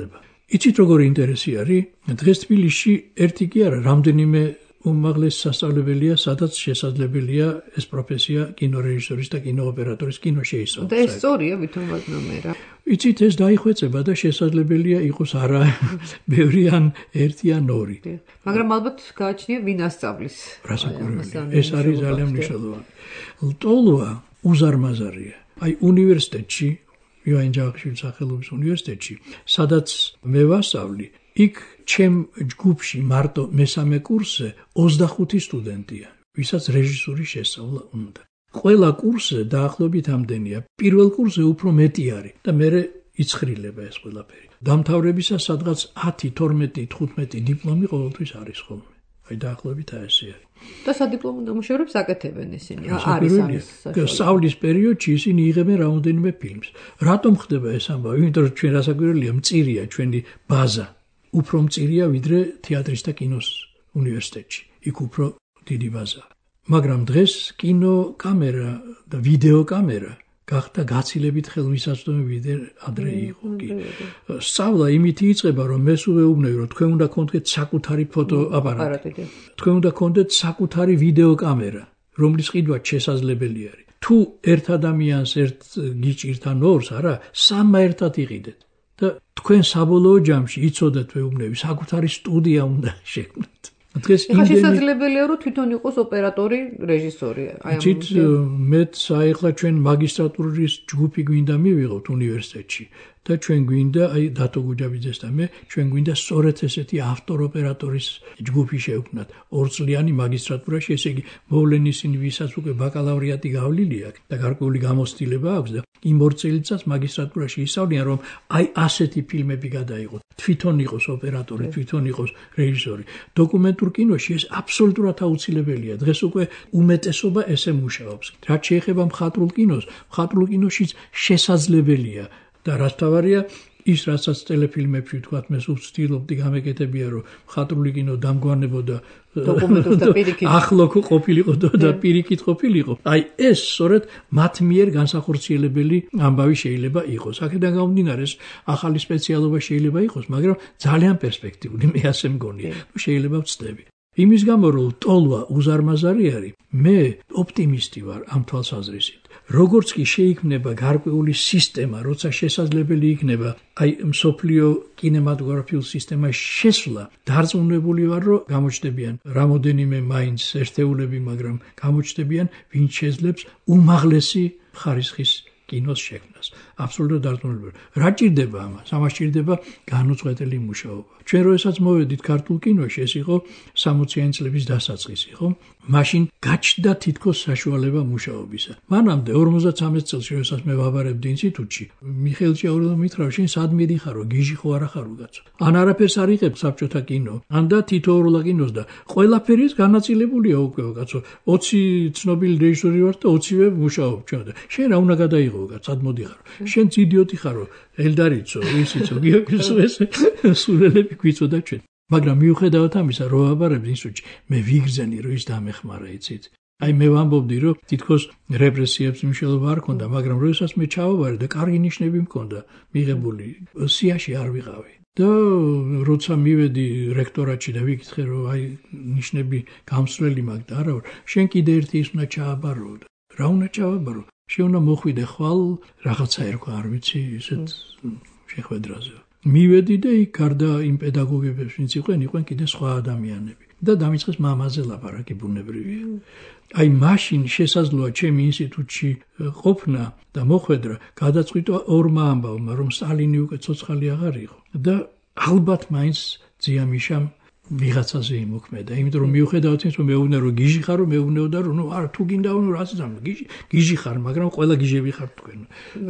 იცით როგორი ინტერესი არის? დღეს თბილისში ერთი კი არა, რამდენიმე უმაღლესი სასწავლებელია, სადაც შესაძლებელია ეს პროფესია კინორეჟისორის და კინოოპერატორის კინო შეისწავლოს. და ეს სწორია, ვითომ ვაგნომე რა. იცით, ეს დაიხვეწება და შესაძლებელია იყოს არა ბევრი ან ერთი ან ორი. მაგრამ ალბათ გააჩნია ვინ ასწავლის. რასაკვირველია, ეს არის ძალიან მნიშვნელოვანი. ლტოლვა უზარმაზარია. აი უნივერსიტეტში, იოან ჯავახიშვილის სახელობის უნივერსიტეტში, სადაც მე ვასწავლი, იქ ჩემ ჯგუფში მარტო მესამე კურსზე 25 სტუდენტია, ვისაც რეჟისურის შესწავლა უნდა. ყველა კურსზე დაახლოებით ამდენია. პირველ კურსზე უფრო მეტი არის და მერე იცხრილება ეს ყველაფერი. დამთავრებისას სადღაც 10, 12, 15 დიპლომი ყოველთვის არის ხოლმე. აი დაახლოებით ესე არის. და სადიპლომო ნამუშევრებს აკეთებენ ისინი. არის. სწავლის პერიოდში ისინი იღებენ რაოდენიმე ფილმს. რატომ ხდება ეს ამბავი? იმიტომ რომ ჩვენ რასაკვირველია, მწირია ჩვენი ბაზა. უფრო მწირია ვიდრე თეატრის და კინოს უნივერსიტეტში. იქ უფრო დიდი ბაზაა. მაგრამ დღეს კინოკამერა და ვიდეოკამერა გახდა გაცილებით ხელმისაწვდომი ვიდრე ადრე იყო კი. სწავლა იმით იწყება, რომ მე სულ ვეუბნები, რომ თქვენ უნდა გქონდეთ საკუთარი ფოტოაპარატი. თქვენ უნდა გქონდეთ საკუთარი ვიდეოკამერა, რომლის ყიდვაც შესაძლებელი არის. თუ ერთ ადამიანს ერთ გიჭირთ ან ორს, არა, სამმა ერთად იყიდეთ. და თქვენ საბოლოო ჯამში იცოდეთ ვეუბნები, საკუთარი სტუდია უნდა შექმნათ. დღეს შესაძლებელია რომ თვითონ იყოს ოპერატორი, რეჟისორი. იცით, მეც ახლა ჩვენ მაგისტრატურის ჯგუფი გვინდა მივიღოთ უნივერსიტეტში და ჩვენ გვინდა, აი დათო გუჯაბიძეს და მე, ჩვენ გვინდა სწორედ ესეთი ავტორ-ოპერატორის ჯგუფი შევქმნათ. 2 წლიანი მაგისტრატურაში, ესე იგი, მოვლენ ისინი, ვისაც უკვე ბაკალავრიატი გავლილი აქვს და გარკვეული გამოცდილება აქვს და იმ 2 წელიწადს მაგისტრატურაში ისწავლიან, რომ აი ასეთი ფილმები გადაიღოთ. თვითონ იყოს ოპერატორი, თვითონ იყოს რეჟისორი. დოკუმენტურ კინოში ეს აბსოლუტურად აუცილებელია. დღეს უკვე უმეტესობა ესე მუშაობს. რაც შეეხება მხატვრულ კინოს, მხატვრულ კინოშიც შესაძლებელია და რაც თავარია ის რასაც ტელეფილმებში ვთქვათ, მე სულ ვცდილობდი გამეკეთებია, რომ მხატვრული კინო დამგვანებოდა დოკუმენტურ და პირიქით ახლო ყოფილიყო და პირიქით ყოფილიყო. აი ეს სწორედ მათ მიერ განსახორციელებელი ამბავი შეიძლება იყოს. აქედან გამომდინარე, ახალი სპეციალობა შეიძლება იყოს, მაგრამ ძალიან პერსპექტიული, მე ასე მგონია. შეიძლება ვწდები. იმის გამო რომ ლტოლვა უზარმაზარი არის, მე ოპტიმისტი ვარ ამ თვალსაზრისით. როგორც კი შეიქმნება გარკვეული სისტემა, როცა შესაძლებელი იქნება აი მსოფლიო კინემატოგრაფიულ სისტემაში შესვლა, დარწმუნებული ვარ, რომ გამოჩნდებიან რამოდენიმე მაინც ერთეულები, მაგრამ გამოჩნდებიან, ვინც შეძლებს უმაღლესი ხარისხის კინოს შექმნას. აბსოლუტურად დარწმუნებული. რა ჭირდება ამას? ამას ჭირდება განუწყვეტელი მუშაობა. ჩვენ როდესაც მოვედით ქართულ კინოში, ეს იყო 60-იანი წლების დასაწყისი, ხო? მაშინ გაჩნდა თითქოს საშუალება მუშაობისა. მანამდე 53 წელს, როდესაც მე ვაბარებდი ინსტიტუტში, მიხეილ ჭიაურელმა მითხრა, შენ სად მიდიხარო, გიჟი ხო არა ხარო კაცო? ან არაფერს არ იღებ საბჭოთა კინო, ან და თითოეულა კინოს და ყველაფერი ეს განაწილებულია უკვე კაცო. 20 ცნობილი რეჟისორი ვარ და 20-ვე მუშაობ ჩვენ და შენ რა უნდა გადაიღო კაც, სად მოდიხარო? შენ იდიოტი ხარო, ელდარიცო, ისიცო, გიოგისო ეს სულელები გვიწოდა ჩვენ. მაგრამ მიუხედავად ამისა, რო ვაბარებდი ინსტიტუტში, მე ვიგრძენი, რომ ის დამეხმარა, იცით? აი მე ვამბობდი, რომ თითქოს რეპრესიებს მნიშვნელობა არ ქონდა, მაგრამ როდესაც მე ჩავაბარე და კარგი ნიშნები მქონდა მიღებული, სიაში არ ვიყავი. და როცა მივედი რექტორატში და ვიკითხე, რომ აი ნიშნები გამსვლელი მაქვს და არა, შენ კიდე ერთი ის უნდა ჩააბარო. რა უნდა ჩავაბარო? შენ უნდა მოხვიდე ხვალ რაღაცა ერქვა, არ ვიცი, ისეთ შეხვედრაზე. მივედი და იქ გარდა იმ პედაგოგებს, ვინც იყვნენ კიდე სხვა ადამიანები. და დამიწყეს მამაზე ლაპარაკი, ბუნებრივია. აი მაშინ შესაძლოა ჩემი ინსტიტუტში ყოფნა და მოხვედრა გადაწყვიტა ორმა ამბავმა, რომ სტალინი უკვე ცოცხალი აღარ იყო და ალბათ მაინც ძიამიშამ ვიღაცაზე იმოქმედა, იმიტომ რომ მიუხედავად იმისა, რომ მეუბნე რომ გიჟი ხარო, მეუბნეოდა რომ არა თუ გინდა რომ რაც ძამო, გიჟი ხარ, მაგრამ ყველა გიჟები ხარ თქვენ.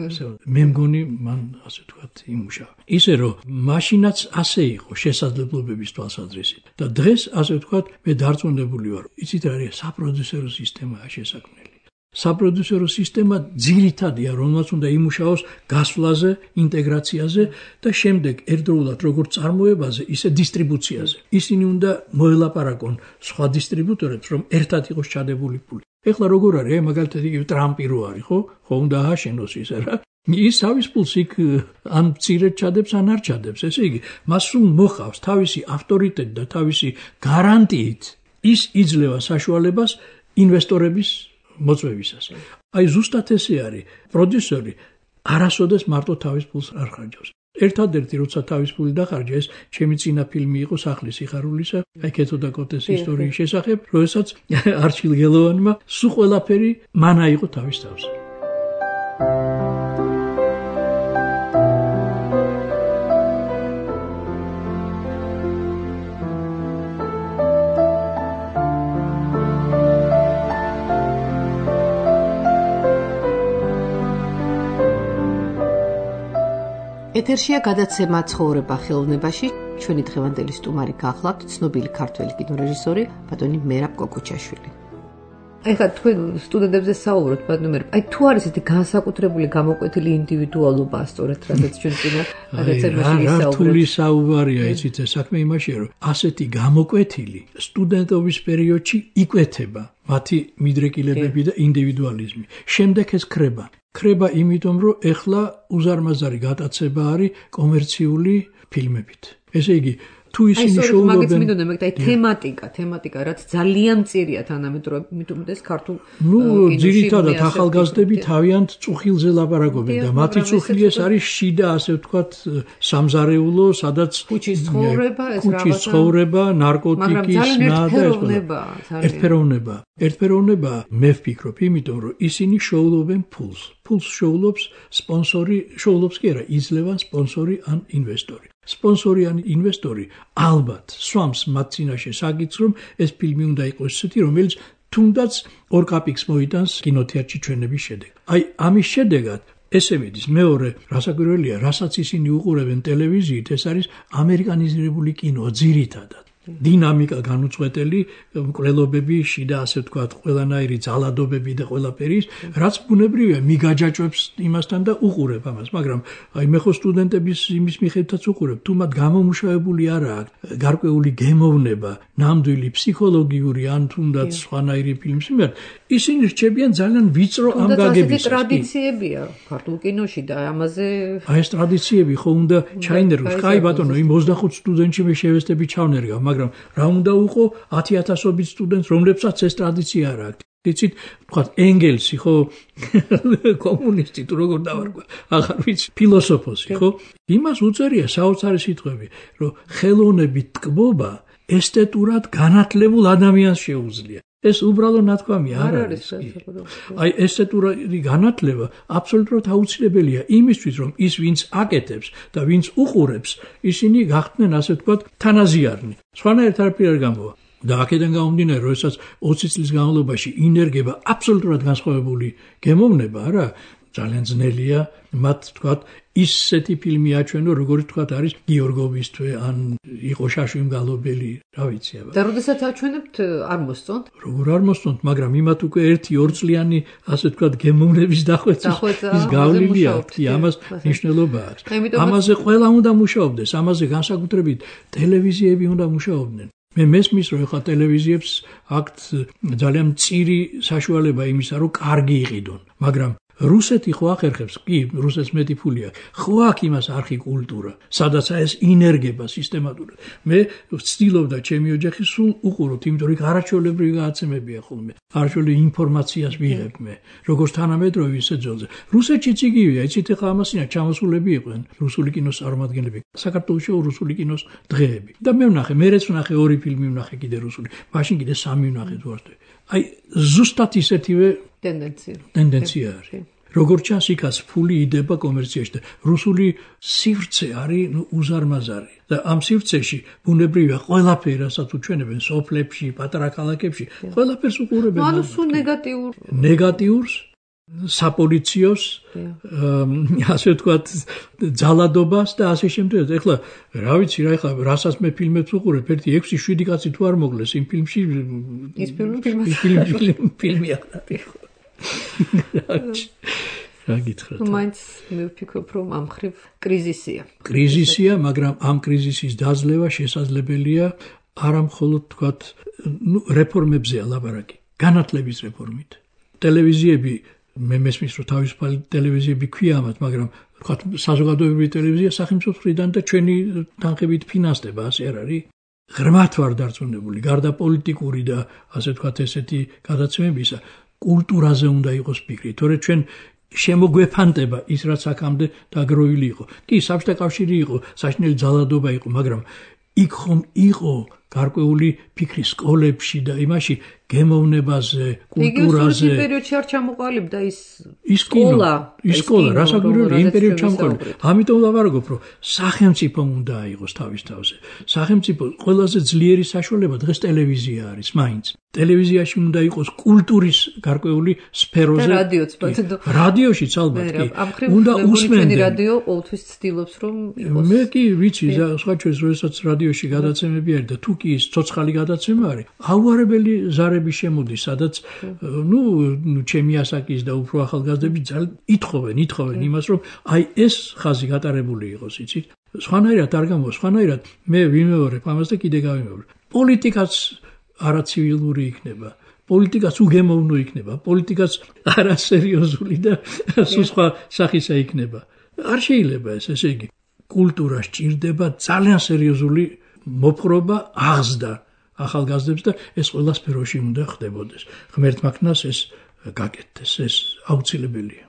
მე მგონი მან ასე თქვათ იმუშავა. ისე რომ მაშინაც ასე იყო შესაძლებლობების თვალსაზრისით და დღეს ასე თქვათ მე დარწმუნებული ვარ. იცით რა არის საპროდიუსერო სისტემაა შესაქმნელი. საპროდიუსერო სისტემა ძირითადია, რომელსაც უნდა იმუშაოს გასვლაზე, ინტეგრაციაზე და შემდეგ ერთდროულად როგორც წარმოებაზე, ისე დისტრიბუციაზე. ისინი უნდა მოელაპარაკონ სხვა დისტრიბუტორებს, რომ ერთად იყოს ჩადებული ფული. ეხლა როგორ არის, მაგალითად იგივე ტრამპი რო არის, ხო? ხო უნდა ააშენოს ისე რა. ის თავის პულს იქ ან მცირედ ჩადებს, ან არ ჩადებს. ესე იგი, მას სულ მოხავს თავისი ავტორიტეტი და თავისი გარანტიით ის იძლევა საშუალებას ინვესტორების მოწვევისას. აი ზუსტად ესე არის, პროდიუსერი არასოდეს მარტო თავის პულს არ ხარჯავს. ერთადერთი როცა თავის პული დახარჯა, ეს ჩემი წინა ფილმი იყო სახლის სიხარულისა, აი კეთო და კოტეს ისტორიის შესახებ, როდესაც არჩილ გელოვანმა სულ ყველაფერი მან აიღო თავის თავზე. ეთერშია გადაცემა ცხოვრება ხელოვნებაში. ჩვენი დღევანდელი სტუმარი გახლავთ ცნობილი ქართველი კინორეჟისორი ბატონი მერაბ კოკოჩაშვილი. ეხლა თქვენ სტუდენტებზე საუბრობთ, ბატონო მერაბ, აი თუ არის ესეთი განსაკუთრებული გამოკვეთილი ინდივიდუალობა, სწორედ რადგან ჩვენ წინა გადაცემაში ვისაუბრეთ. რთული საუბარია, იცით, საქმე იმაშია, რომ ასეთი გამოკვეთილი სტუდენტობის პერიოდში იკვეთება მათი მიდრეკილებები და ინდივიდუალიზმი. შემდეგ ეს ქრება. ქრება იმიტომ, რომ ეხლა უზარმაზარი გატაცება არის კომერციული ფილმებით. ესე იგი, თუ ისინი შოულობენ... მაგაც მინდოდა, აი თემატიკა, რაც ძალიან მწირია თანამედროვე, მithumetes ქართულ კინოში. ძირითადად ახალგაზრდები თავიანთ წუხილზე ლაპარაკობენ და მათი წუხილი ეს არის შიდა, ასე ვთქვათ, სამზარეულო, სადაც ქუჩის ცხოვრება, ნარკოტიკი, სნა და ერთფეროვნება. მე ვფიქრობ, იმიტომ რომ ისინი შოულობენ ფულს. ფულს შოულობს სპონსორი, შოულობს კი არა, იძლევან სპონსორი ან ინვესტორი. სპონსორი ან ინვესტორი ალბათ სვამს მათ წინაშე საკითხს, რომ ეს ფილმი უნდა იყოს ისეთი, რომელიც თუნდაც 2 კაპიკს მოიტანს კინოთეატრში ჩვენების შედეგად. აი, ამის შედეგად ესე მიდის მეორე, რასაკვირველია, რასაც ისინი უყურებენ ტელევიზიით, ეს არის ამერიკანიზირებული კინო ძირითადად. დინამიკა განუწყვეტელი, მკვლელობები, შიდა, ასე ვთქვათ, ყველანაირი ძალადობები და ყველაფერი, რაც ბუნებრივია, მიგაჯაჭვებს იმასთან და უყურებ ამას, მაგრამ აი მე ხო სტუდენტების იმის მიხედვითაც უყურებ, თუ მათ გამომუშავებული არა აქვს გარკვეული გემოვნება, ნამდვილი ფსიქოლოგიური ან თუნდაც სხვანაირი ფილმის მიმართ, ისინი რჩებიან ძალიან ვიწრო ამ გაგებისას. ეს ტრადიციებია ქართულ კინოში და ამაზე აი ეს ტრადიციები ხო უნდა ჩაინერგოს. კაი ბატონო, იმ 25 სტუდენტში მე შევესწრები ჩავნერგავ, მაგრამ რა უნდა უყო 10,000-ობით სტუდენტს, რომლებსაც ეს ტრადიცია არ აქვს. იცით, ვთქვათ, ენგელსი ხო კომუნისტი თუ როგორ დავარქვა, აღარ ვიცი, ფილოსოფოსი ხო? იმას უწერია საოცარი სიტყვები, რომ ხელოვნებით ტკბობა ესთეტურად განათლებულ ადამიანს შეუძლია. ეს უბრალო ნათქვამი არ არის. აი ესთეტური განათლება აბსოლუტურად აუცილებელია იმისთვის, რომ ის ვინც აკეთებს და ვინც უყურებს, ისინი გახდნენ ასე ვთქვათ თანაზიარნი. სხვანაირად არაფერი არ გამოვა. და აქედან გამომდინარე, როდესაც 20 წლის განმავლობაში ინერგება აბსოლუტურად განსხვავებული გემოვნება, არა, ძალიან ძნელია მათ ვთქვათ ისეთი ფილმი აჩვენო, როგორც ვთქვათ არის გიორგოვის თვე ან იყო შაშვი მგალობელი, რა ვიცი აბა. და როდესაც აჩვენებთ არ მოსწონთ? როგორ არ მოსწონთ, მაგრამ იმათ უკვე 1-2 წლიანი ასე ვთქვათ გემოვნების დახვეწა ის გავლილი აქვს, ამას მნიშვნელობა აქვს. ამაზე ყველა უნდა მუშაობდეს, ამაზე განსაკუთრებით ტელევიზიები უნდა მუშაობდნენ. მე მესმის, რომ ხა ტელევიზიებს აქვთ ძალიან მწირი საშუალება იმისა, რომ კარგი იყიდონ, მაგრამ რუსეთი ხო ახერხებს, კი, რუსეთს მეტი ფული აქვს, ხო აქვს იმას არხი კულტურა, სადაც ეს ინერგება სისტემატურად. მე ვცდილობდა ჩემი ოჯახი სულ უყუროთ, იმიტომ რომ არაჩვეულებრივი გადაცემებია ხოლმე. არაჩვეულებრივ ინფორმაციას ვიღებ მე, როგორც თანამედროვე ისე ძველზე. რუსეთშიც იგივეა, იცით ხა ამასინა ჩამოსულები იყვნენ რუსული კინოს წარმომადგენლები, საქართველოში რუსული კინოს დღეები. და მე ვნახე, მერეც ვნახე 2 ფილმი ვნახე კიდე რუსული, მაშინ კიდე 3 ვნახე თუ არ ვთქვი. აი ზუსტად ისეთივე ტენდენცია არის. როგორც ჩანს, იქაც ფული იდება კომერციაში და რუსული სივრცე არის უზარმაზარი. და ამ სივრცეში ბუნებრივია ყველაფერი, რასაც უჩვენებენ სოფლებში, პატარა ქალაქებში, ყველაფერს უყურებენ. ანუ სულ ნეგატიურს, საპოლიციოს, ასე ვთქვათ, ძალადობას და ასე შემდეგ. ეხლა რა ვიცი რა, ეხლა რასაც მე ფილმებს უყურებ, 1-6-7 კაცი თუ არ მოგლეს იმ ფილმში, ის ფილმი არ არის. რა გითხრათ? მაინც მე ვფიქრობ, რომ ამ ხრივ კრიზისია, მაგრამ ამ კრიზისის დაძლევა შესაძლებელია არა მხოლოდ თქვათ, რეფორმებზეა ლაბარაკი, განათლების რეფორმით. ტელევიზიები მე მესმის რომ თავისუფალი ტელევიზიები ქვია ამათ, მაგრამ ვთქვათ საზოგადოებრივი ტელევიზია სახელმწიფოს მხრიდან და ჩვენი თანხებით ფინანსდება, ასე არ არის? ღრმად ვარ დარწმუნებული, გარდა პოლიტიკური და ასე ვთქვათ ესეთი გადაცემებისა, კულტურაზე უნდა იყოს ფიქრი, თორე ჩვენ შემოგვეფანტება ის რაც აქამდე დაგროვილი იყო. კი, საბჭოთა კავშირი იყო, საშინელი ძალადობა იყო, მაგრამ იქ ხომ იყო გარკვეული ფიქრი სკოლებში და იმაში გემოვნებაზე, კულტურაზე. იგი პერიოდში არ ჩამოყალიბდა ის სკოლა, რასაკვირველია, იმ პერიოდში ჩამოყალიბდა. ამიტომ დავარგობ, რომ სახელმწიფო უნდა აიღოს თავის თავზე. სახელმწიფო ყველაზე ძლიერი საშუალება დღეს ტელევიზია არის, მაინც. ტელევიზიაში უნდა იყოს კულტურის გარკვეული სფეროზე. რადიოც, ბატონო. რადიოშიც ალბათ კი. უნდა უსმენდნენ. რადიო ყოველთვის ცდილობს რომ იყოს. მე კი ვიცი, სხვა ჩვენს როდესაც რადიოში გადაცემები არის და თუ კი ის ცოცხალი გადაცემა არის, აუარებელი ზარები შემოდის, სადაც ჩემი ასაკის და უფრო ახალგაზრდები ძალიან ითხოვენ იმას, რომ აი ეს ხაზი გატარებული იყოს, იცით? სხვანაირად არ გამოვა, სხვანაირად მე ვიმეორებ ამას და კიდე გავიმეორებ. პოლიტიკაც არაცივილური იქნება, პოლიტიკაც უგემოვნო იქნება, პოლიტიკაც არასერიოზული და სხვა სახისა იქნება. არ შეიძლება ესე იგი. კულტურა სჭირდება ძალიან სერიოზული მოფხრობა, აღზრდა ახალგაზრდებს და ეს ყველა სფეროში უნდა ხდებოდეს. ღმერთმა ქნას ეს გაკეთდეს, ეს აუცილებელია.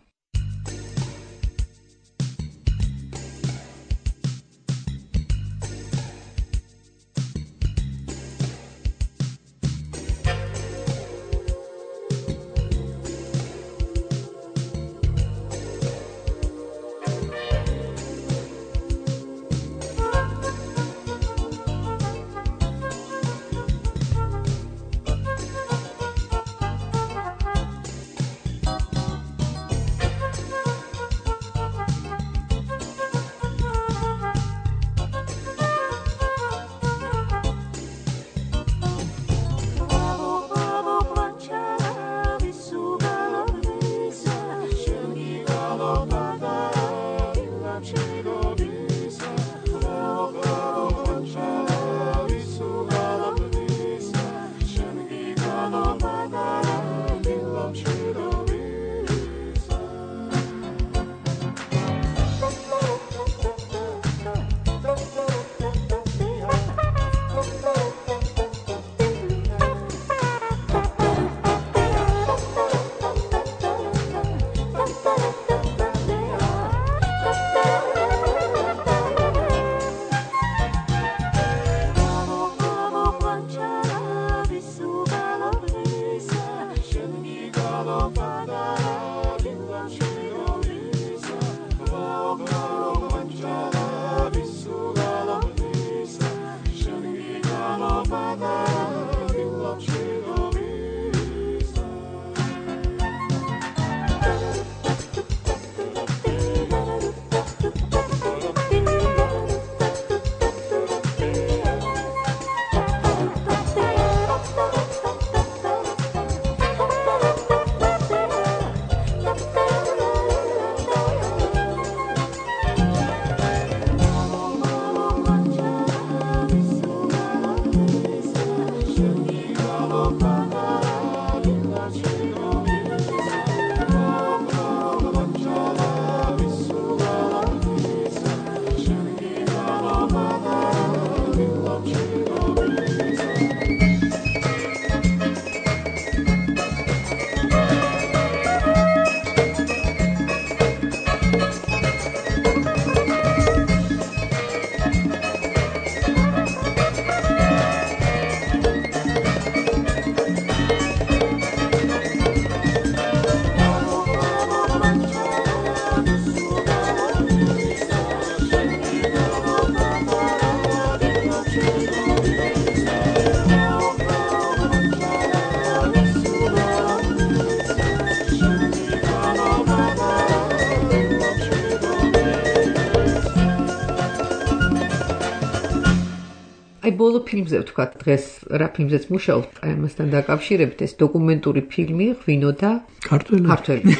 ბოლო ფილმზე ვთქვათ, დღეს რა ფილმზეც მუშაობთ, აი ამასთან დაკავშირებით ეს დოკუმენტური ფილმი ღვინო და ქართველი.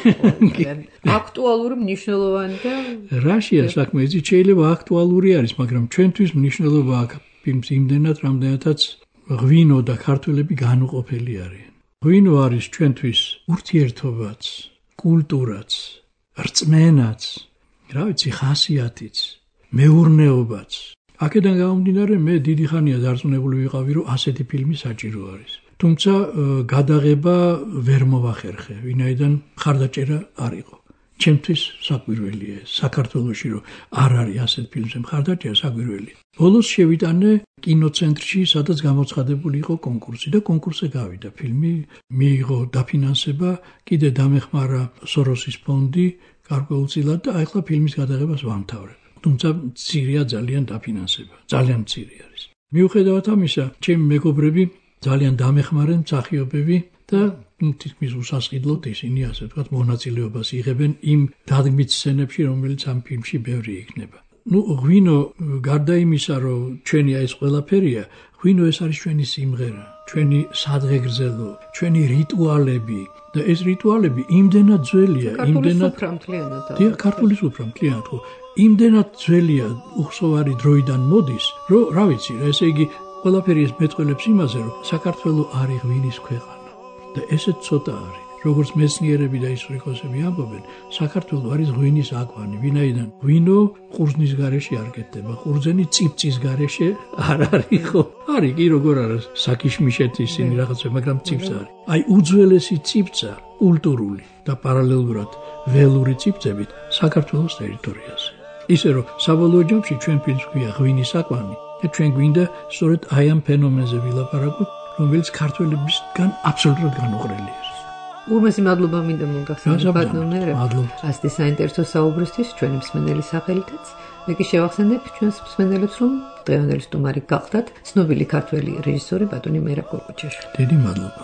აქტუალური, მნიშვნელოვანი და რაშია საქმე, იცით, შეიძლება აქტუალური არის, მაგრამ ჩვენთვის მნიშვნელობა აქვს ფილმს იმდენად, რამდენადაც ღვინო და ქართველები განუყოფელი არიან. ღვინო არის ჩვენთვის ურთიერთობაც, კულტურაც, რწმენაც, რა ვიცი, ხასიათიც, მეურნეობაც. აქედან გამომდინარე მე დიდი ხანია დარწმუნებული ვიყავი, რომ ასეთი ფილმი საჭირო არის. თუმცა გადაღება ვერ მოვახერხე, ვინაიდან მხარდაჭერა არ იყო. ჩემთვის საკვირველია საქართველოში რომ არ არის ასეთ ფილმზე მხარდაჭერა საკვირველია. ბოლოს შევიტანე კინოცენტრში, სადაც გამოცხადებული იყო კონკურსი და კონკურსზე გავიდა ფილმი, მიიღო დაფინანსება, კიდე დამეხმარა სოროსის ფონდი გარკვეულწილად და ახლა ფილმის გადაღებას ვამთავრებ. თუმცა მცირეა ძალიან დაფინანსება, ძალიან მცირე არის. მიუხედავად ამისა, ჩემი მეგობრები ძალიან დამეხმარენ, მსახიობები და თითქმის უსასყიდლოდ ისინი ასე ვთქვათ მონაწილეობას იღებენ იმ დადგმით სცენებში, რომელიც ამ ფილმში ბევრი იქნება. ღვინო გარდა იმისა, რომ ჩვენი ეს ყველაფერია, ღვინო ეს არის ჩვენი სიმღერა, ჩვენი სადღეგრძელო, ჩვენი რიტუალები და ეს რიტუალები იმდენად ძველია, იმდენად ქართული სუფრა მთლიანად ხო, იმდენად ძველია, უხსოვარი დროიდან მოდის, რომ რა ვიცი, ესე იგი ყველაფერი ეს მეტყველებს იმაზე, რომ საქართველო არის ღვინის ქვეყანა და ესეც ცოტა არის. როგორც მეცნიერები და ისტორიკოსები ამბობენ, საქართველო არის ღვინის აკვანი, ვინაიდან ღვინო ყურძნის გარეშე არ კეთდება, ყურძენი წიფწის გარეშე არ არის ხო? არის კი როგორ არის, საკიშმიშეთ ისინი რაღაცა, მაგრამ წიფწა არის. აი უძველესი წიფწა კულტურული და პარალელურად ველური წიფწებით საქართველოს ტერიტორიაზე. ისე რომ საბოლოო ჯამში ჩვენ ფილმს გვია ღვინის აკვანი და ჩვენ გვინდა სწორედ აი ამ ფენომენზე ვილაპარაკოთ, რომელიც ქართველებისგან აბსოლუტურად განუყრელი არის. ურმესი მადლობა მინდა მოგახსენოთ ბატონო, ასეთი საინტერესო საუბრისთვის ჩვენი მსმენელი სახელითაც. მე კი შევახსენებ ჩვენს მსმენელებს, რომ დღევანდელი სტუმარი გახდათ ცნობილი ქართველი რეჟისორი ბატონი მერაბ გორგოჩაშვილი. დიდი მადლობა.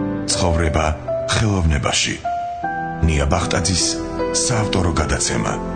ცხოვრება ხელოვნებაში. ნია ბახტაძის საავტორო გადაცემა.